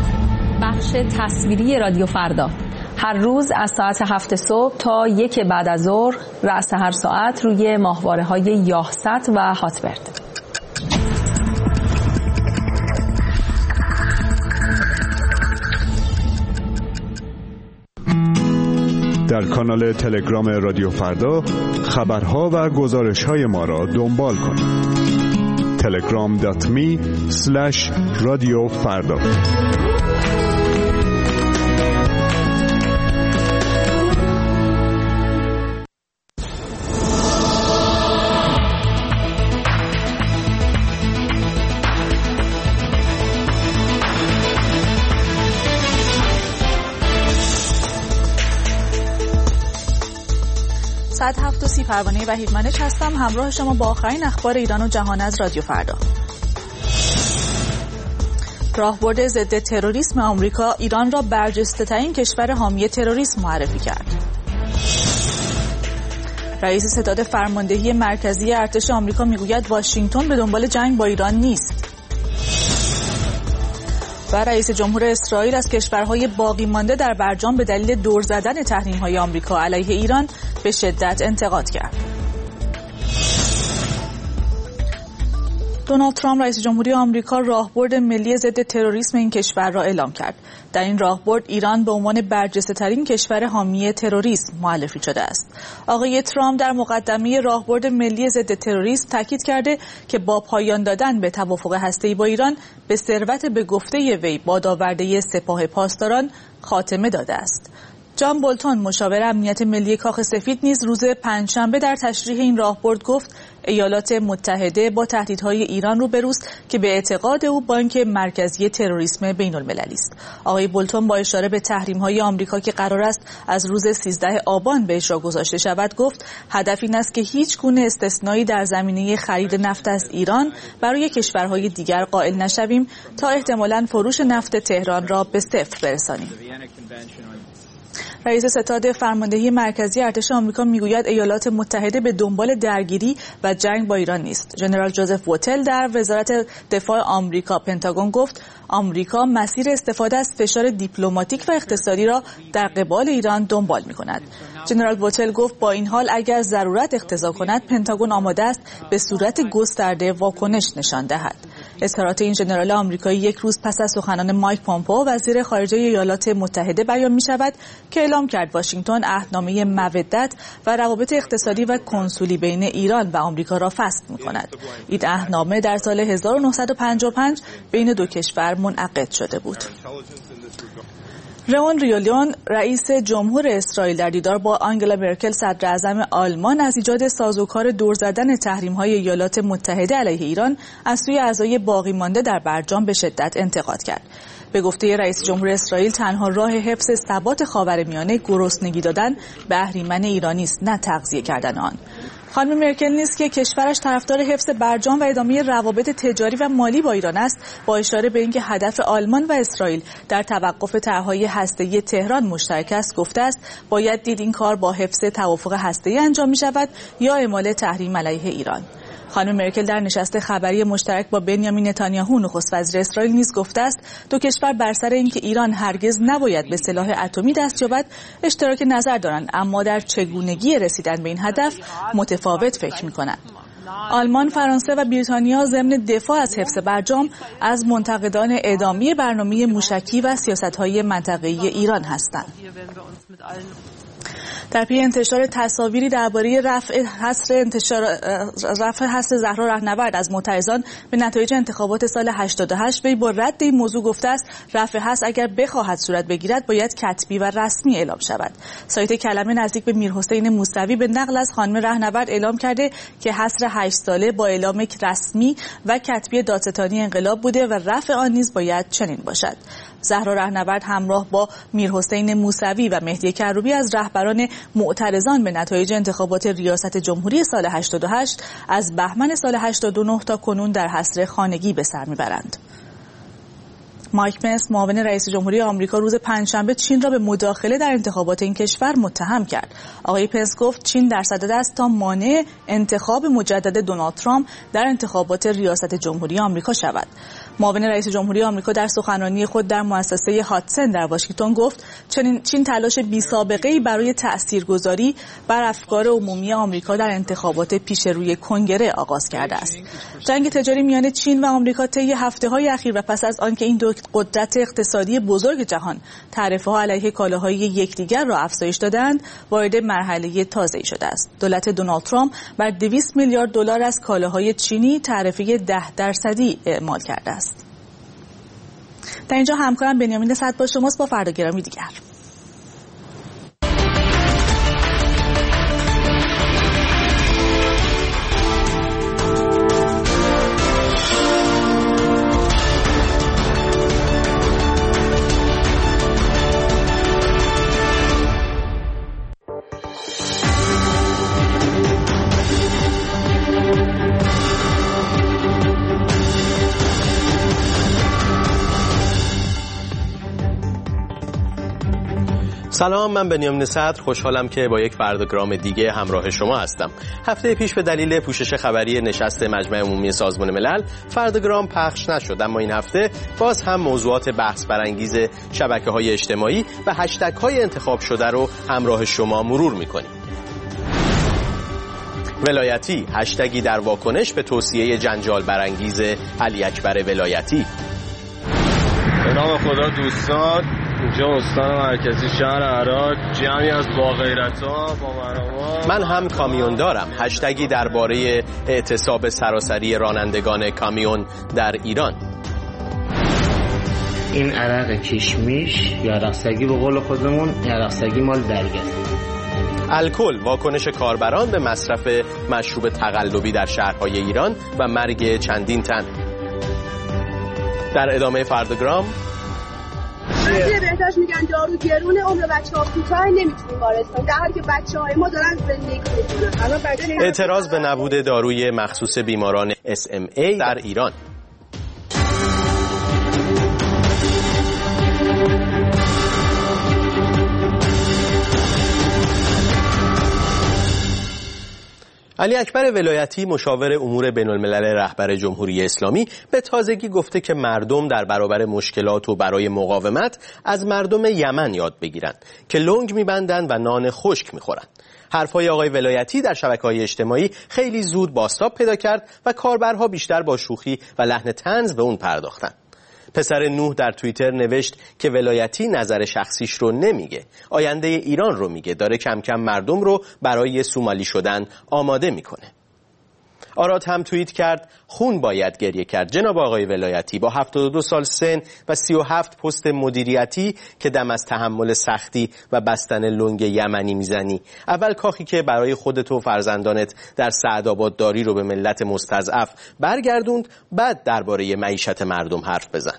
S17: بخش تصویری رادیو فردا هر روز از ساعت هفت صبح تا یک بعد از ظهر رأس هر ساعت روی ماهواره‌های یاهست و هاتبرد.
S18: در کانال تلگرام رادیو فردا خبرها و گزارش‌های ما را دنبال کنید. تلگرام دات می اسلش رادیو فردا.
S1: ساعت هفت و سی پروانه وحید منش هستم، همراه شما با آخرین اخبار ایران و جهان از رادیو فردا. راهبرد ضد تروریسم آمریکا ایران را برجسته‌ترین کشور حامی تروریسم معرفی کرد. رئیس ستاد فرماندهی مرکزی ارتش آمریکا میگوید واشنگتن به دنبال جنگ با ایران نیست. و رئیس جمهور اسرائیل از کشورهای باقی مانده در برجام به دلیل دور زدن تحریم‌های آمریکا علیه ایران به شدت انتقاد کرد. دونالد ترامپ رئیس جمهوری آمریکا راهبرد ملی ضد تروریسم این کشور را اعلام کرد. در این راهبرد ایران به عنوان برجسته‌ترین کشور حامی تروریسم معرفی شده است. آقای ترامپ در مقدمه راهبرد ملی ضد تروریسم تاکید کرده که با پایان دادن به توافق هسته‌ای با ایران به ثروت به گفته وی بادآورده سپاه پاسداران خاتمه داده است. جان بولتون مشاور امنیت ملی کاخ سفید نیز روز پنجشنبه در تشریح این راهبرد گفت ایالات متحده با تهدیدهای ایران روبروست که به اعتقاد او بانک مرکزی تروریسم بین‌المللی است. آقای بولتون با اشاره به تحریم‌های آمریکا که قرار است از روز سیزدهم آبان به اجرا گذاشته شود گفت هدف این است که هیچ گونه استثنایی در زمینه خرید نفت از ایران برای کشورهای دیگر قائل نشویم تا احتمالاً فروش نفت تهران را به صفر برسانیم. رئیس ستاد فرماندهی مرکزی ارتش آمریکا میگوید ایالات متحده به دنبال درگیری و جنگ با ایران نیست. ژنرال جوزف ووتل در وزارت دفاع آمریکا پنتاگون گفت آمریکا مسیر استفاده از فشار دیپلماتیک و اقتصادی را در قبال ایران دنبال می‌کند. ژنرال ووتل گفت با این حال اگر ضرورت اقتضا کند پنتاگون آماده است به صورت گسترده واکنش نشان دهد. اظهارات این ژنرال آمریکایی یک روز پس از سخنان مایک پامپئو وزیر خارجه ایالات متحده بیان می‌شود که اعلام کرد واشنگتن عهدنامه مودت و روابط اقتصادی و کنسولی بین ایران و آمریکا را فسخ می‌کند. این عهدنامه در سال هزار و نهصد و پنجاه و پنج بین دو کشور منعقد شده بود. رئون ریولیون رئیس جمهور اسرائیل در دیدار با آنگلا مرکل صدر اعظم آلمان از ایجاد سازوکار دور زدن تحریم‌های ایالات متحده علیه ایران از سوی اعضای باقی مانده در برجام به شدت انتقاد کرد. به گفته رئیس جمهور اسرائیل تنها راه حفظ ثبات خاورمیانه گرسنگی دادن به اهریمن ایرانی است نه تغذیه کردن آن. خانم مرکل نیز که کشورش طرفدار حفظ برجام و ادامه روابط تجاری و مالی با ایران است با اشاره به اینکه هدف آلمان و اسرائیل در توقف طرح‌های هسته‌ای تهران مشترک است گفته است باید دید این کار با حفظ توافق هسته‌ای انجام می‌شود یا اعمال تحریم علیه ایران. خانم مرکل در نشست خبری مشترک با بنیامین نتانیاهو نخست وزیر اسرائیل نیز گفته است دو کشور بر سر اینکه ایران هرگز نباید به سلاح اتمی دست یابد اشتراک نظر دارند اما در چگونگی رسیدن به این هدف متفاوت فکر می‌کنند. آلمان، فرانسه و بریتانیا ضمن دفاع از حفظ برجام از منتقدان ادامه برنامه موشکی و سیاست‌های منطقه‌ای ایران هستند. در پی انتشار تصاویری درباره رفع حصر انتشار رفع حصر زهرا رهنورد از معترضان به نتایج انتخابات سال هشتاد و هشت وی با رد این موضوع گفته است رفع حصر اگر بخواهد صورت بگیرد باید کتبی و رسمی اعلام شود. سایت کلمه نزدیک به میرحسین موسوی به نقل از خانم رهنورد اعلام کرده که حصر هشت ساله با اعلام رسمی و کتبی دادستانی انقلاب بوده و رفع آن نیز باید چنین باشد. زهرا رهنورد همراه با میرحسین موسوی و مهدی کروبی از رهبران معترضان به نتایج انتخابات ریاست جمهوری سال هشتاد و هشت از بهمن سال هشتاد و نه تا کنون در حصر خانگی به سر میبرند. مایک پنس معاون رئیس جمهوری آمریکا روز پنجشنبه چین را به مداخله در انتخابات این کشور متهم کرد. آقای پنس گفت چین در صدد است تا مانع انتخاب مجدد دونالد ترامپ در انتخابات ریاست جمهوری آمریکا شود. معاون رئیس جمهوری آمریکا در سخنرانی خود در مؤسسه هاتسن در واشنگتن گفت چنین چین تلاش بی‌سابقه‌ای برای تاثیرگذاری بر افکار عمومی آمریکا در انتخابات پیش روی کنگره آغاز کرده است. جنگ تجاری میان چین و آمریکا طی هفته‌های اخیر و پس از آنکه این دو قدرت اقتصادی بزرگ جهان تعرفه‌ها علیه کالاهای یکدیگر را افزایش دادند، وارد مرحله تازه‌ای شده است. دولت دونالد ترامپ بر دویست میلیارد دلار از کالاهای چینی تعرفه ده درصدی اعمال کرده است. در اینجا همکارم بنیامین صد با شماست با فرداگرامی دیگر.
S2: سلام، من بنیامین صدر، خوشحالم که با یک فرداگرام دیگه همراه شما هستم. هفته پیش به دلیل پوشش خبری نشست مجمع عمومی سازمان ملل فرداگرام پخش نشد، اما این هفته باز هم موضوعات بحث برانگیز شبکه‌های اجتماعی و هشتگ‌های انتخاب شده رو همراه شما مرور می‌کنیم. ولایتی، هشتگی در واکنش به توصیه جنجال برانگیز علی اکبر ولایتی.
S3: به نام خدا دوستان، اینجا استان مرکزی شهر عراق، جمعی از با غیرت‌ها با مرامات.
S2: من هم کامیون دارم، هشتگی درباره اعتصاب سراسری رانندگان کامیون در ایران.
S4: این عرق کشمیش یا عرقسگی به قول خودمون، عرقسگی مال درگه.
S2: الکل، واکنش کاربران به مصرف مشروب تقلبی در شهرهای ایران و مرگ چندین تن. در ادامه فرداگرام
S5: وزیر بهداشت میگن دارو گرونه، عمر بچه‌ها کوتاه، نمیتونیم وارد کنیم، در حالی که بچه‌های ما دارن زندگی میکنن. الان بچه‌ها
S2: اعتراض به نبود داروی مخصوص بیماران اس ام ای در ایران. علی اکبر ولایتی، مشاور امور بین‌الملل رهبر جمهوری اسلامی، به تازگی گفته که مردم در برابر مشکلات و برای مقاومت از مردم یمن یاد بگیرن که لنگ می‌بندن و نان خشک می‌خورن. حرفهای آقای ولایتی در شبکه‌های اجتماعی خیلی زود بازتاب پیدا کرد و کاربرها بیشتر با شوخی و لحن طنز به اون پرداختن. پسر نوح در توییتر نوشت که ولایتی نظر شخصیش رو نمیگه، آینده ایران رو میگه، داره کم کم مردم رو برای سومالی شدن آماده میکنه. آراد هم توییت کرد خون باید گریه کرد. جناب آقای ولایتی، با هفتاد و دو سال سن و سی و هفت پست مدیریتی که دم از تحمل سختی و بستن لنگ یمنی میزنی، اول کاخی که برای خودت و فرزندانت در سعدآباد داری رو به ملت مستضعف برگردوند، بعد درباره معیشت مردم حرف بزن.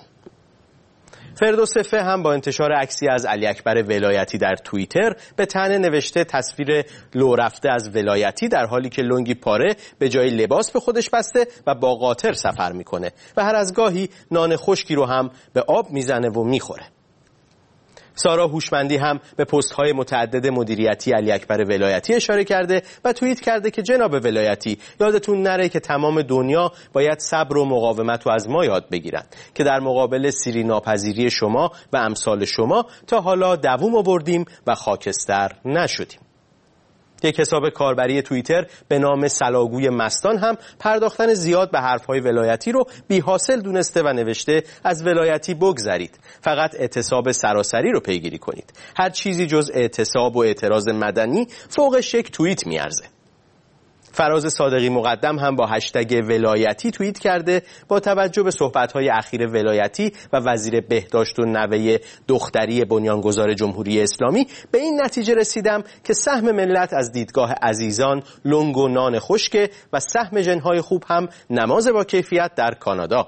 S2: فردوس فه هم با انتشار عکسی از علی اکبر ولایتی در توییتر به طعنه نوشته تصویر لو رفته از ولایتی در حالی که لنگی پاره به جای لباس به خودش بسته و با قاطر سفر میکنه و هر از گاهی نان خشکی رو هم به آب میزنه و میخوره. سارا هوشمندی هم به پست‌های متعدد مدیریتی علی اکبر ولایتی اشاره کرده و توییت کرده که جناب ولایتی، یادتون نره که تمام دنیا باید صبر و مقاومت رو از ما یاد بگیرن که در مقابل سیری ناپذیری شما و امثال شما تا حالا دووم آوردیم و خاکستر نشدیم. یک حساب کاربری توییتر به نام سلاگوی مستان هم پرداختن زیاد به حرفهای ولایتی رو بی حاصل دونسته و نوشته از ولایتی بگذرید، فقط اعتصاب سراسری رو پیگیری کنید. هر چیزی جز اعتصاب و اعتراض مدنی فوقش یک توییت میارزه. فراز صادقی مقدم هم با هشتگ ولایتی توییت کرده با توجه به صحبت‌های اخیر ولایتی و وزیر بهداشت و نوه دختری بنیانگذار جمهوری اسلامی به این نتیجه رسیدم که سهم ملت از دیدگاه عزیزان لنگ و نان خشک و سهم ژن‌های خوب هم نماز با کیفیت در کانادا.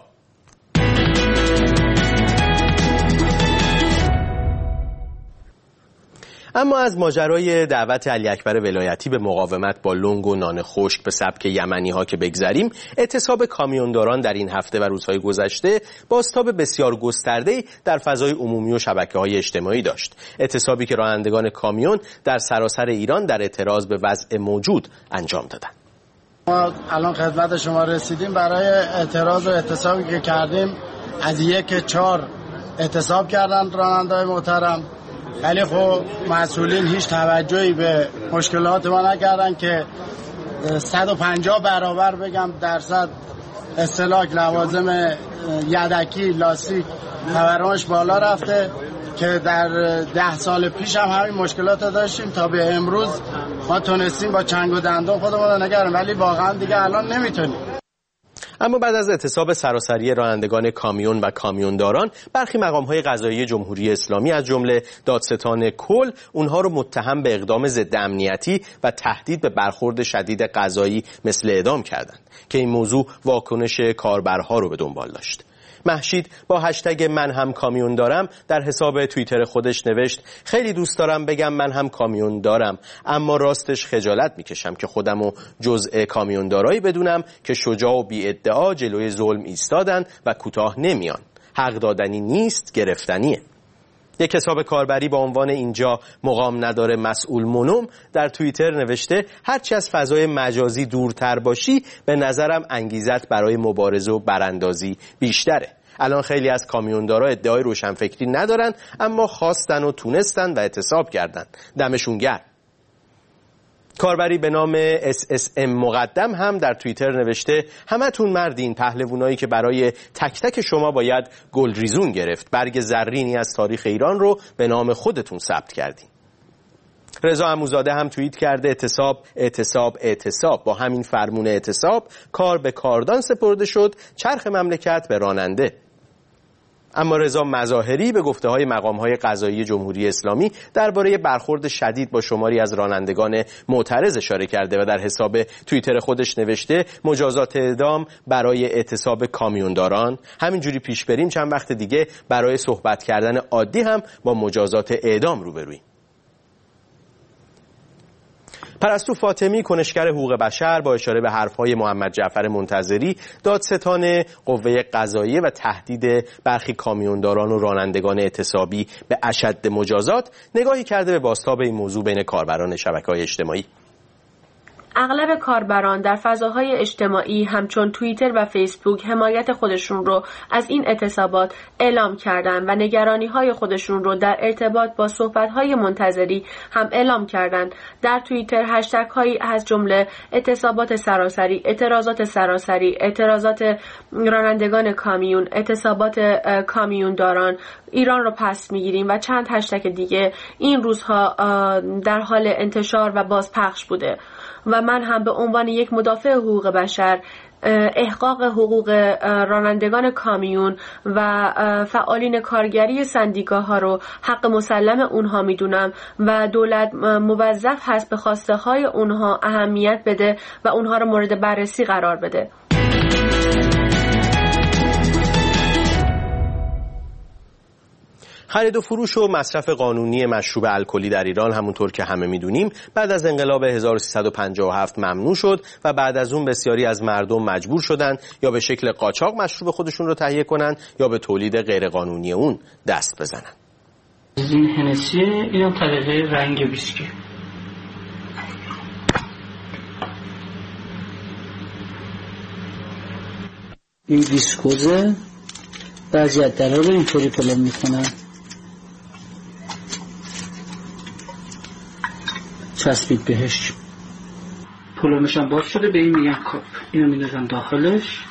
S2: اما از ماجرای دعوت علی اکبر ولایتی به مقاومت با لنگ و نان خشک به سبک یمنی ها که بگذریم، اعتصاب کامیونداران در این هفته و روزهای گذشته بازتاب بسیار گسترده‌ای در فضای عمومی و شبکه‌های اجتماعی داشت. اعتصابی که رانندگان کامیون در سراسر ایران در اعتراض به وضع موجود انجام دادند.
S6: ما الان خدمت شما رسیدیم برای اعتراض و اعتصابی که کردیم. از یک چهار اعتصاب کردن راننده‌های محترم، ولی خب مسئولین هیچ توجهی به مشکلات ما نکردن که صد و پنجاه برابر بگم درصد استهلاک لوازم یدکی لاستیک تورمش بالا رفته که در ده سال پیش هم همین مشکلات رو داشتیم تا به امروز ما تونستیم با چنگ و دندون خودمون رو نگریم، ولی واقعا دیگه الان نمیتونیم.
S2: اما بعد از اعتصاب سراسری رانندگان کامیون و کامیونداران، برخی مقام‌های قضایی جمهوری اسلامی از جمله دادستان کل اونها رو متهم به اقدام ضد امنیتی و تهدید به برخورد شدید قضایی مثل اعدام کردند که این موضوع واکنش کاربرها رو به دنبال داشت. مهشید با هشتگ من هم کامیون دارم در حساب توییتر خودش نوشت خیلی دوست دارم بگم من هم کامیون دارم، اما راستش خجالت میکشم که خودمو جزء کامیوندارایی بدونم که شجاع و بی ادعا جلوی ظلم ایستادن و کوتاه نمیان. حق دادنی نیست، گرفتنیه. یک حساب کاربری با عنوان اینجا مقام نداره مسئول منوم در توییتر نوشته هرچی از فضای مجازی دورتر باشی به نظرم انگیزت برای مبارزه و براندازی بیشتره. الان خیلی از کامیوندارا ادعای روشنفکری ندارن، اما خواستن و تونستن و اعتصاب کردن. دمشون گرم. کاربری به نام اس اس ام مقدم هم در توییتر نوشته همتون مردین، پهلوانایی که برای تک تک شما باید گلریزون گرفت. برگ زرینی از تاریخ ایران رو به نام خودتون ثبت کردین. رضا عموزاده هم توییت کرده اعتصاب اعتصاب اعتصاب، با همین فرمون اعتصاب کار به کاردان سپرده شد، چرخ مملکت به راننده. اما رضا مظاهری به گفته‌های مقام‌های قضایی جمهوری اسلامی درباره برخورد شدید با شماری از رانندگان معترض اشاره کرده و در حساب توییتر خودش نوشته مجازات اعدام برای اعتصاب کامیونداران. همینجوری پیش بریم چند وقت دیگه برای صحبت کردن عادی هم با مجازات اعدام روبرویم. پرستو فاطمی، کنشگر حقوق بشر، با اشاره به حرفهای محمد جعفر منتظری دادستان قوه قضاییه و تهدید برخی کامیونداران و رانندگان اعتصابی به اشد مجازات، نگاهی کرده به بازتاب این موضوع بین کاربران شبکه‌های اجتماعی.
S7: اغلب کاربران در فضاهای اجتماعی همچون توییتر و فیسبوک حمایت خودشون رو از این اعتصابات اعلام کردن و نگرانی‌های خودشون رو در ارتباط با صحبت‌های منتظری هم اعلام کردن. در توییتر هشتگ‌هایی از جمله اعتصابات سراسری، اعتراضات سراسری، اعتراضات رانندگان کامیون، اعتصابات کامیونداران، ایران رو پس می‌گیریم و چند هشتگ دیگه این روزها در حال انتشار و بازپخش بوده و من هم به عنوان یک مدافع حقوق بشر احقاق حقوق رانندگان کامیون و فعالین کارگری سندیکاها رو حق مسلم اونها میدونم و دولت موظف هست به خواسته های اونها اهمیت بده و اونها رو مورد بررسی قرار بده.
S2: خرید و فروش و مصرف قانونی مشروب الکلی در ایران همونطور که همه میدونیم بعد از انقلاب هزار و سیصد و پنجاه و هفت ممنوع شد و بعد از اون بسیاری از مردم مجبور شدن یا به شکل قاچاق مشروب خودشون رو تهیه کنن یا به تولید غیرقانونی اون دست بزنن.
S8: این هنسیه، اینم طریقه رنگ ویسکی. این ویسکوزه، بعضی از درها رو اینطوری پلم میکنن، چسبید بهش، پلمش هم باز شده، به این میگن کاپ. اینو میندازن داخلش،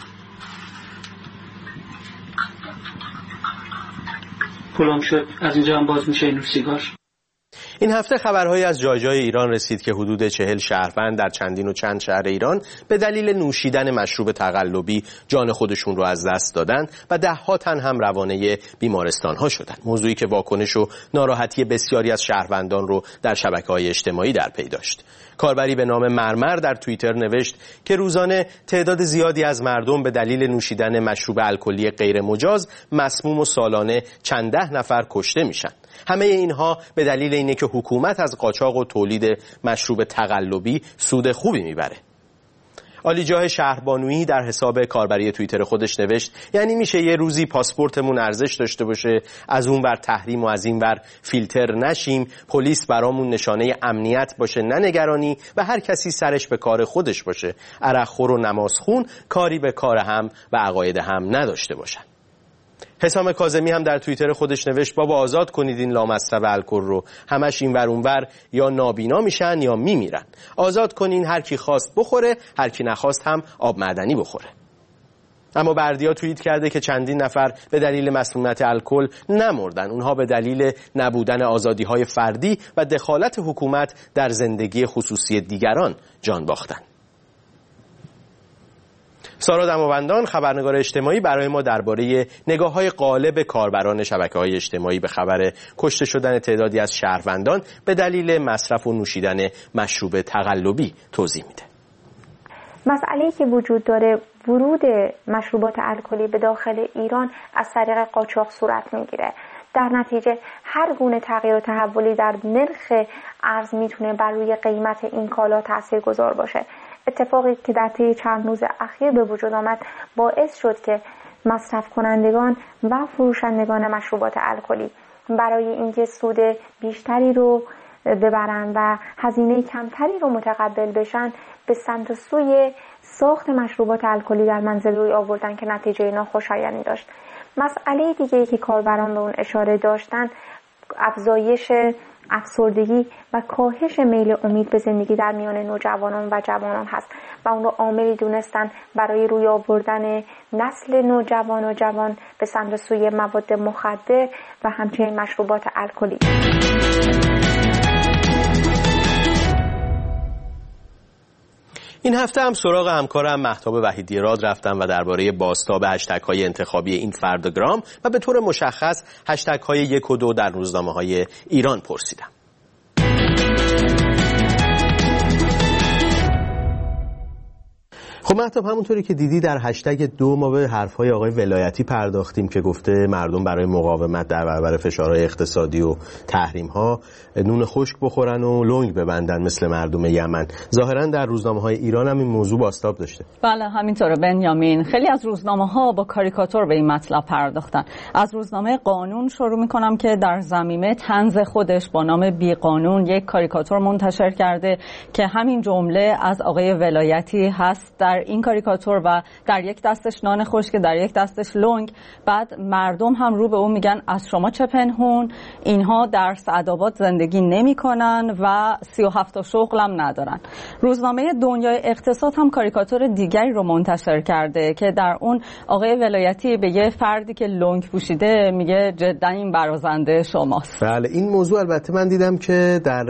S8: پلم شد، از اینجا هم باز میشه اینو سیگار.
S2: این هفته خبرهایی از جای جای ایران رسید که حدود چهل شهروند در چندین و چند شهر ایران به دلیل نوشیدن مشروب تقلبی جان خودشون رو از دست دادن و ده ها تن هم روانه بیمارستان ها شدن. موضوعی که واکنش و ناراحتی بسیاری از شهروندان رو در شبکه‌های اجتماعی در پی داشت. کاربری به نام مرمر در توییتر نوشت که روزانه تعداد زیادی از مردم به دلیل نوشیدن مشروب الکلی غیر مجاز مسموم و سالانه چند ده نفر کشته میشن. همه اینها به دلیل اینه که حکومت از قاچاق و تولید مشروب تقلبی سود خوبی میبره. عالیجاه شهربانویی در حساب کاربری توییتر خودش نوشت یعنی میشه یه روزی پاسپورتمون ارزش داشته باشه، از اون ور تحریم و از این ور فیلتر نشیم، پلیس برامون نشانه امنیت باشه نه نگرانی و هر کسی سرش به کار خودش باشه، عرقخور و نمازخون کاری به کار هم و عقاید هم نداشته باشن. حسام کاظمی هم در توییتر خودش نوشت بابا آزاد کنید این لامصرف الکل رو، همش این ور اون ور یا نابینا میشن یا میمیرن. آزاد کنین، هر کی خواست بخوره، هر کی نخواست هم آب معدنی بخوره. اما بردیا توییت کرده که چندین نفر به دلیل مسمومیت الکل نمردن، اونها به دلیل نبودن آزادی‌های فردی و دخالت حکومت در زندگی خصوصی دیگران جان باختن. سارا دماوندان خبرنگار اجتماعی برای ما درباره نگاه‌های غالب کاربران شبکه‌های اجتماعی به خبر کشته شدن تعدادی از شهروندان به دلیل مصرف و نوشیدن مشروب تقلبی توضیح میده.
S9: مسئله‌ای که وجود داره ورود مشروبات الکلی به داخل ایران از طریق قاچاق صورت میگیره. در نتیجه هر گونه تغییر و تحولی در نرخ ارز میتونه بر روی قیمت این کالا تاثیرگذار باشه. اتفاقی که در طی چند روز اخیر به وجود آمد باعث شد که مصرف کنندگان و فروشندگان مشروبات الکلی برای اینکه سود بیشتری رو ببرن و هزینه کمتری رو متقبل بشن به سمت و سوی ساخت مشروبات الکلی در منزل روی آوردن که نتیجه ناخوشایندی داشت. مسئله دیگه‌ای که کاربران به اون اشاره داشتن افزایش افسردگی و کاهش میل امید به زندگی در میان نوجوانان و جوانان هست و اون رو عاملی دونستن برای روی آوردن نسل نوجوان و جوان به سمت سوی مواد مخدر و همچنین مشروبات الکلی.
S2: این هفته هم سراغ همکارم مهتاب وحیدی راد رفتم و درباره بازتاب هشتگ‌های انتخابی این فردگرام و به طور مشخص هشتگ‌های یک و دو در روزنامه‌های ایران پرسیدم. خب مهتاب، همونطوری که دیدی در هشتگ دو ما به حرفهای آقای ولایتی پرداختیم که گفته مردم برای مقاومت در برابر فشارهای اقتصادی و تحریم‌ها نون خشک بخورن و لنگ ببندن مثل مردم یمن. ظاهراً در روزنامه‌های ایران هم این موضوع بازتاب داشته.
S10: بله همینطوره بنیامین. خیلی از روزنامه‌ها با کاریکاتور به این مطلب پرداختن. از روزنامه قانون شروع می‌کنم که در ضمیمه طنز خودش با نام بی قانون یک کاریکاتور منتشر کرده که همین جمله از آقای ولایتی هست در این کاریکاتور و در یک دستش نان خشک، در یک دستش لنگ. بعد مردم هم رو به اون میگن از شما چه پنهون، اینها در سعدآباد زندگی نمی کنن و سی و هفت تا شغل هم ندارن. روزنامه دنیای اقتصاد هم کاریکاتور دیگری رو منتشر کرده که در اون آقای ولایتی به یه فردی که لنگ پوشیده میگه جدا این برازنده شماست.
S2: بله، این موضوع البته من دیدم که در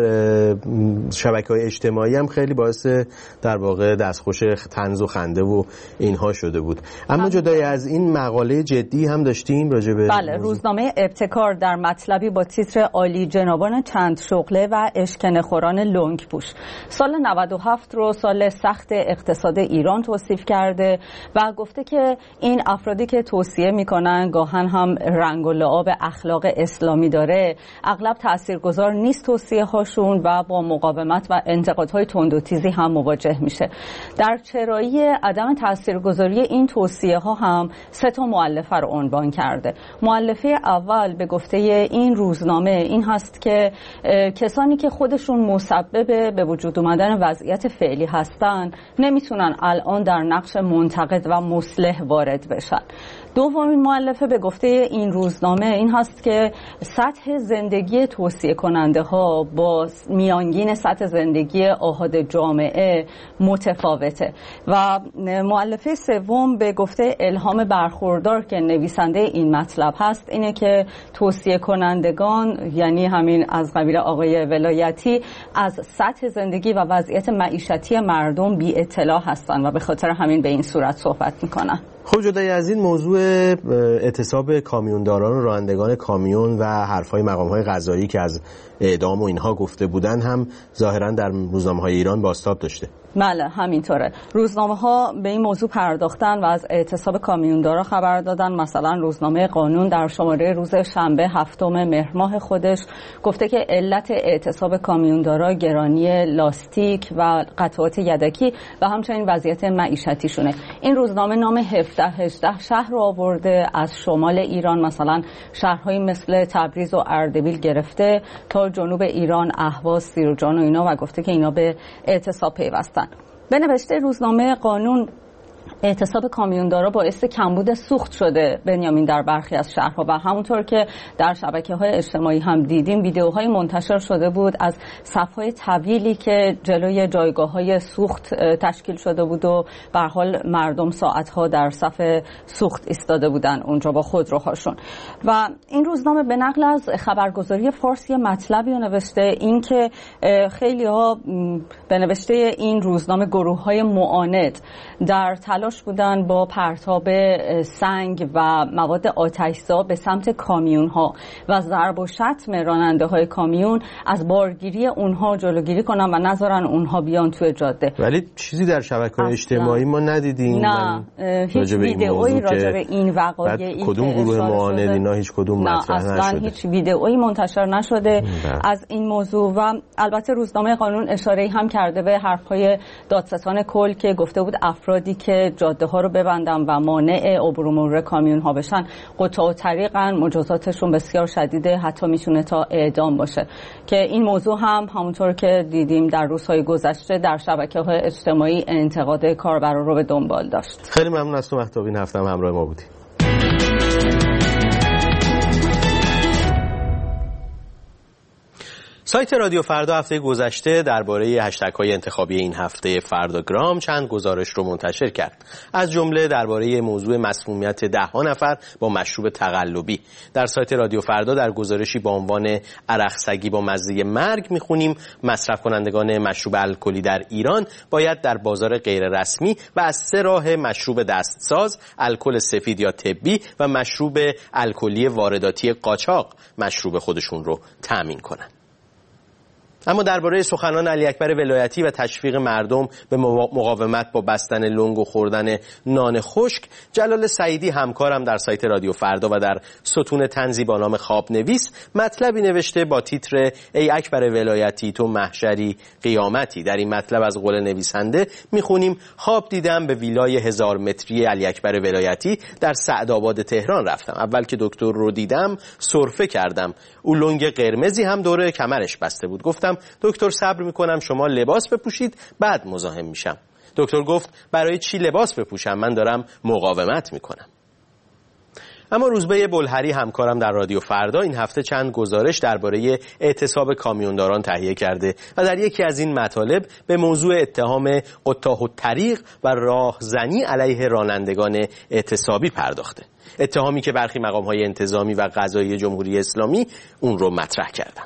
S2: شبکه‌های اجتماعی هم خیلی باعث در واقع دستخوش طنز و خنده و اینها شده بود. اما جدای از این مقاله جدی هم داشتیم راجع به
S10: بله موضوع. روزنامه ابتکار در مطلبی با تیتر عالی جنابان چند شغله و اشکنه خوران لنگ پوش سال نود و هفت رو سال سخت اقتصاد ایران توصیف کرده و گفته که این افرادی که توصیه میکنن گاهن هم رنگ و لعاب اخلاق اسلامی داره، اغلب تاثیرگذار نیست توصیه هاشون و با مقاومت و انتقادهای تند و تیزی هم مواجه میشه. در چرایی عدم تاثیرگذاری این توصیه ها هم سه تا مؤلفه رو عنوان کرده. مؤلفه اول به گفته این روزنامه این هست که کسانی که خودشون مسبب به وجود اومدن وضعیت فعلی هستن نمیتونن الان در نقش منتقد و مصلح وارد بشن. دومین مؤلفه به گفته این روزنامه این هست که سطح زندگی توصیه کننده ها با میانگین سطح زندگی آحاد جامعه متفاوته. و مؤلفه سوم به گفته الهام برخوردار که نویسنده این مطلب هست اینه که توصیه کنندگان یعنی همین از قبیل آقای ولایتی از سطح زندگی و وضعیت معیشتی مردم بی اطلاع هستن و به خاطر همین به این صورت صحبت میکنن.
S2: خب جدای از این موضوع اعتصاب کامیونداران و رانندگان کامیون و حرفهای مقامهای قضایی که از اعدام و اینها گفته بودن هم ظاهرا در روزنامه‌های ایران بازتاب داشته.
S10: بله همینطوره. روزنامه ها به این موضوع پرداختن و از اعتصاب کامیوندارا خبر دادن. مثلا روزنامه قانون در شماره روز شنبه هفتم مهر ماه خودش گفته که علت اعتصاب کامیوندارا گرانی لاستیک و قطعات یدکی و همچنین وضعیت معیشتیشونه. این روزنامه نام هفده هجده شهر رو آورده از شمال ایران، مثلا شهرهایی مثل تبریز و اردبیل گرفته تا جنوب ایران اهواز، سیرجان و اینا و گفته که اینا به اعتصاب پیوستن. به نوشته روزنامه قانون اعتصاب کامیوندارا باعث کمبود سوخت شده بنیامین در برخی از شهرها و همونطور که در شبکه‌های اجتماعی هم دیدیم ویدیوهای منتشر شده بود از صف‌های طویلی که جلوی جایگاه‌های سوخت تشکیل شده بود و به هر حال مردم ساعت‌ها در صف سوخت ایستاده بودن اونجا با خودروهاشون. و این روزنامه به نقل از خبرگزاری فارس یه مطلبی رو نوشته، این که خیلی‌ها به نوشته این روزنامه گروه‌های معاند در تلاش بودن با پرتاب سنگ و مواد آتش‌زا به سمت کامیون‌ها و ضرب و شتم راننده‌های کامیون از بارگیری اونها جلوگیری کنن و نذارن اونها بیان توی جاده.
S2: ولی چیزی در شبکه‌های اجتماعی ما ندیدیم.
S10: نه هیچ ویدئویی راجع به این وقایعی
S2: کدوم گروه معاند اینا هیچ کدوم مطرح نشده.
S10: نه اصلا هیچ ویدئویی منتشر نشده از این موضوع. و البته روزنامه قانون اشاره‌ای هم کرده به حرف‌های دادستان کل که گفته بود افرادی که جاده ها رو ببندن و مانع عبور مرور کامیون ها بشن قطاع طریقن، مجازاتشون بسیار شدیده، حتی میتونه تا اعدام باشه. که این موضوع هم همونطور که دیدیم در روزهای گذشته در شبکه‌های اجتماعی انتقاد کاربران رو به دنبال داشت.
S2: خیلی ممنون از تو مهتاب، این هفته هم همراه ما بودی. سایت رادیو فردا هفته گذشته درباره هشتگ‌های انتخابی این هفته فرداگرام چند گزارش رو منتشر کرد. از جمله درباره موضوع مسمومیت ده ها نفر با مشروب تقلبی. در سایت رادیو فردا در گزارشی با عنوان عرق سگی با مزه مرگ می‌خونیم مصرف کنندگان مشروب الکلی در ایران باید در بازار غیر رسمی و از سه راه مشروب دستساز، الکل سفید یا طبی و مشروب الکلی وارداتی قاچاق مشروب خودشون رو تأمین کنند. اما درباره سخنان علی اکبر ولایتی و تشویق مردم به مقاومت با بستن لنگ و خوردن نان خشک، جلال سعیدی همکارم در سایت رادیو فردا و در ستون طنزی با نام خواب نویس مطلبی نوشته با تیتر ای اکبر ولایتی تو محشری قیامتی. در این مطلب از قول نویسنده میخونیم خواب دیدم به ویلای هزار متری علی اکبر ولایتی در سعدآباد تهران رفتم. اول که دکتر رو دیدم سرفه کردم، او لنگ قرمزی هم دوره کمرش بسته بود. گفتم دکتر صبر میکنم شما لباس بپوشید بعد مزاحم میشم. دکتر گفت برای چی لباس بپوشم، من دارم مقاومت میکنم. اما روزبه بلهری همکارم در رادیو فردا این هفته چند گزارش درباره اعتصاب کامیونداران تهیه کرده و در یکی از این مطالب به موضوع اتهام قطاع الطریق و راهزنی علیه رانندگان اعتصابی پرداخته. اتهامی که برخی مقام‌های انتظامی و قضایی جمهوری اسلامی اون رو مطرح کردن.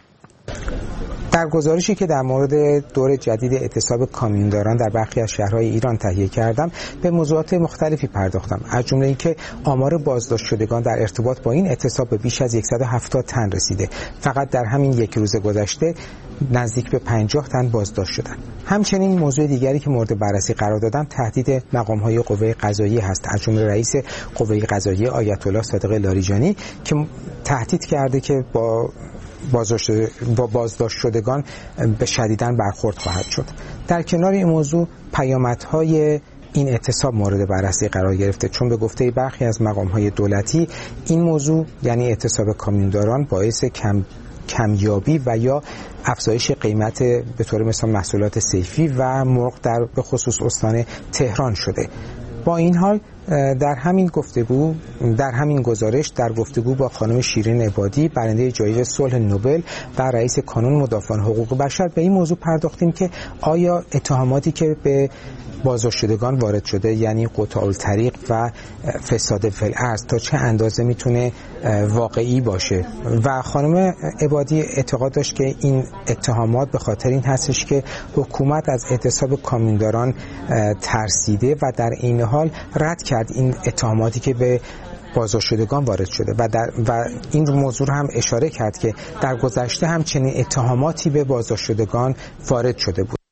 S11: در گزارشی که در مورد دور جدید اعتصاب کامیونداران در برخی از شهرهای ایران تهیه کردم به موضوعات مختلفی پرداختم، از جمله اینکه آمار بازداشت شدگان در ارتباط با این اعتصاب به بیش از صد و هفتاد تن رسیده. فقط در همین یک روز گذشته نزدیک به پنجاه تن بازداشت شدند. همچنین موضوع دیگری که مورد بررسی قرار دادم تهدید مقام‌های قوه قضاییه هست، از جمله رئیس قوه قضاییه آیت الله صادق لاریجانی که تهدید کرده که با بازداشت با بازداشت شدگان به شدیداً برخورد خواهد شد. در کنار این موضوع پیامدهای این اعتصاب مورد بررسی قرار گرفته، چون به گفته برخی از مقام‌های دولتی این موضوع یعنی اعتصاب کامیونداران باعث کم کمیابی و یا افزایش قیمت به طور مثال محصولات صیفی و مرغ در به خصوص استان تهران شده. با این حال در همین گفتگو در همین گزارش در گفتگو با خانم شیرین عبادی برنده جایزه صلح نوبل و رئیس کانون مدافعان حقوق بشر به این موضوع پرداختیم که آیا اتهاماتی که به بازداشت شدگان وارد شده یعنی قطاع الطریق و فساد فی الارض تا چه اندازه میتونه واقعی باشه. و خانم عبادی اعتقاد داشت که این اتهامات به خاطر این هستش که حکومت از اعتصاب کامیونداران ترسیده و در این حال رد کرد این اتهاماتی که به بازداشت شدگان وارد شده و در و این موضوع هم اشاره کرد که در گذشته هم چنین اتهاماتی به بازداشت شدگان وارد شده بود.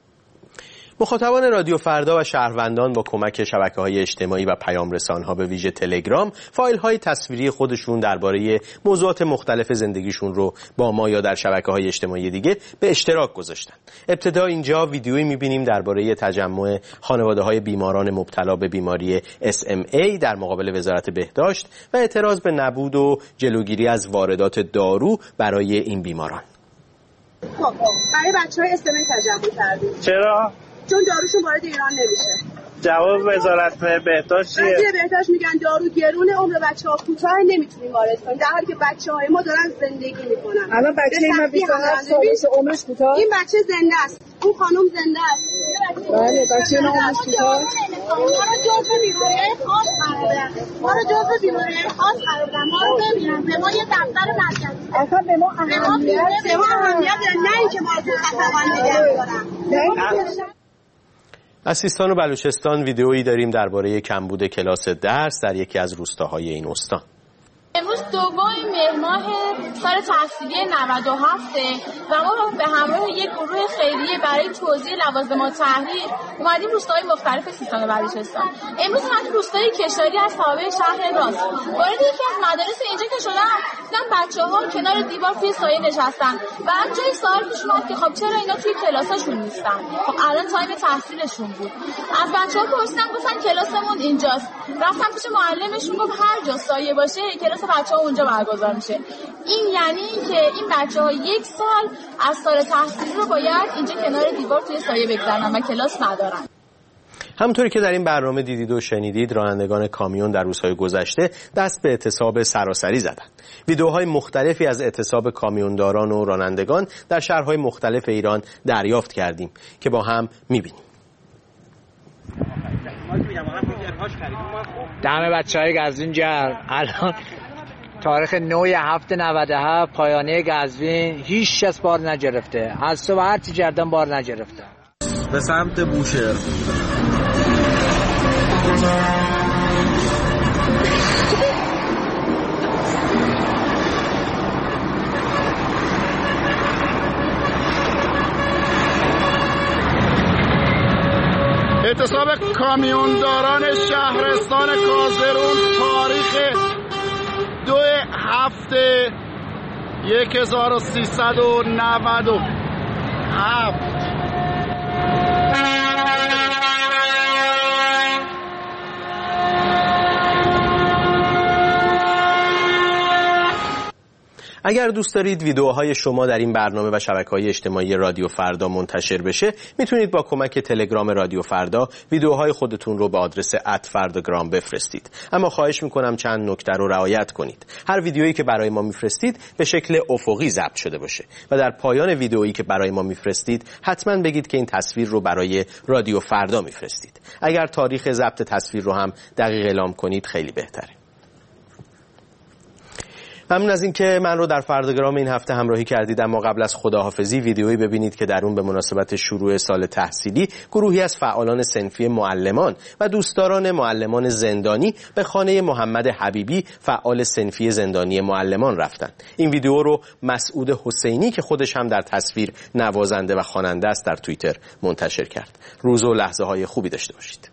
S2: مخاطبان رادیو فردا و شهروندان با کمک شبکه‌های اجتماعی و پیام رسان‌ها به ویژه تلگرام فایل‌های تصویری خودشون درباره موضوعات مختلف زندگیشون رو با ما یا در شبکه‌های اجتماعی دیگه به اشتراک گذاشتن. ابتدا اینجا ویدیویی می‌بینیم درباره تجمع خانواده‌های بیماران مبتلا به بیماری اس ام ای در مقابل وزارت بهداشت و اعتراض به نبود و جلوگیری از واردات دارو برای این بیماران.
S5: خب برای بچه‌های اس ام ای تجمع کردیم.
S12: چرا؟
S5: چون داروشون وارد ایران نمیشه.
S12: جواب وزارت بهداشت چیه؟
S5: وزیر بهداشت میگن دارو گرونه، عمر بچه‌ها کوتاه، نمیتونیم وارد کنیم، در حالی که بچه‌های ما دارن زندگی میکنن.
S13: الان بچه من بیست و هفت سالشه، عمرش کوتاه.
S5: این بچه زنده است، اون خانم زنده است.
S13: بله بچه من عمرش کوتاه.
S14: ما رو جزء بیماری خاص قرار بدن. ما رو جزء بیماری خاص قرار بدن. ما رو ببینن. به ما یه دفتر مرکزی.
S13: اصلا به ما اهمیت
S5: به ما اهمیت نه اینکه ما رو تو خفقان نگه می‌دارن.
S2: از سیستان و بلوچستان ویدئویی داریم درباره کمبود کلاس درس در یکی از روستاهای این استان.
S14: امروز دوم مهر ماه سال تحصیلی نود و هفت و ما به همراه یک گروه خیریه برای توزیع لوازم التحریر اومدیم روستاهای مختلف سیستان و بلوچستان. امروز من روستای کشاری از تابع شهر راست وارد یکی از مدارس اینجا که شدم، دیدم بچه‌ها کنار دیوار توی سایه نشستن و هم جای سوال پیش اومد که خب چرا اینا توی کلاساشون نیستن؟ خب الان تایم تحصیلشون بود. از بچه‌ها پرسیدم، گفتن کلاسمون اینجاست. رفتم پیش معلمشون، گفت هر جا سایه باشه کلاس بچه‌ها اونجا برگزار میشه. این یعنی که این بچه‌ها یک سال از سال تحصیلی رو باید اینجا کنار دیوار توی سایه بگذرونن و کلاس ندارن.
S2: همونطوری که در این برنامه دیدید و شنیدید، رانندگان کامیون در روزهای گذشته دست به اعتصاب سراسری زدند. ویدیوهای مختلفی از اعتصاب کامیونداران و رانندگان در شهرهای مختلف ایران دریافت کردیم که با هم می‌بینیم.
S15: دم بچه‌های قزوین جر الان تاریخ نه هفت نود و هفت پایانه قزوین هیچ کس بار نگرفته، از صبح هر چی گردن بار نگرفته.
S3: به سمت بوشهر
S6: اعتصاب کامیونداران شهرستان کازرون تاریخ دو هفته یک هزار و سیصد و نود و هفت.
S2: اگر دوست دارید ویدیوهای شما در این برنامه و شبکه‌های اجتماعی رادیو فردا منتشر بشه، میتونید با کمک تلگرام رادیو فردا ویدیوهای خودتون رو به آدرس ات فرداگرام بفرستید. اما خواهش میکنم چند نکته رو رعایت کنید. هر ویدیویی که برای ما میفرستید به شکل افقی ضبط شده باشه و در پایان ویدیویی که برای ما میفرستید حتما بگید که این تصویر رو برای رادیو فردا میفرستید. اگر تاریخ ضبط تصویر رو هم دقیق اعلام کنید خیلی بهتره. ممنون از این که من رو در فرداگرام این هفته همراهی کردید. اما قبل از خداحافظی ویدیویی ببینید که در اون به مناسبت شروع سال تحصیلی گروهی از فعالان صنفی معلمان و دوستداران معلمان زندانی به خانه محمد حبیبی فعال صنفی زندانی معلمان رفتن. این ویدیو رو مسعود حسینی که خودش هم در تصویر نوازنده و خواننده است در توییتر منتشر کرد. روز و لحظه های خوبی داشته باشید.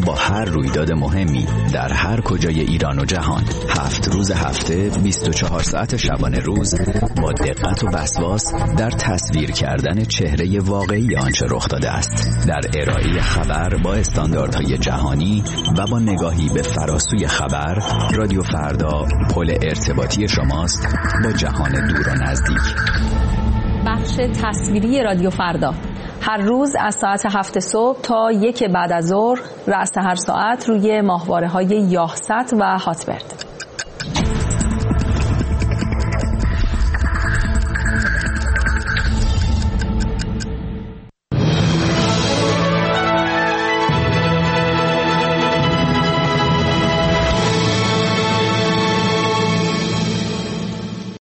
S16: با هر رویداد مهمی در هر کجای ایران و جهان، هفت روز هفته، بیست و چهار ساعت شبانه روز، با دقت و وسواس در تصویر کردن چهره واقعی آنچه رخ داده است، در ارائه خبر با استانداردهای جهانی و با نگاهی به فراسوی خبر. رادیو فردا پل ارتباطی شماست با جهان دور و نزدیک.
S17: بخش تصویری رادیو فردا هر روز از ساعت هفت صبح تا یک بعد از ظهر، رأس هر ساعت روی ماهواره‌های یاهست و هاتبرد.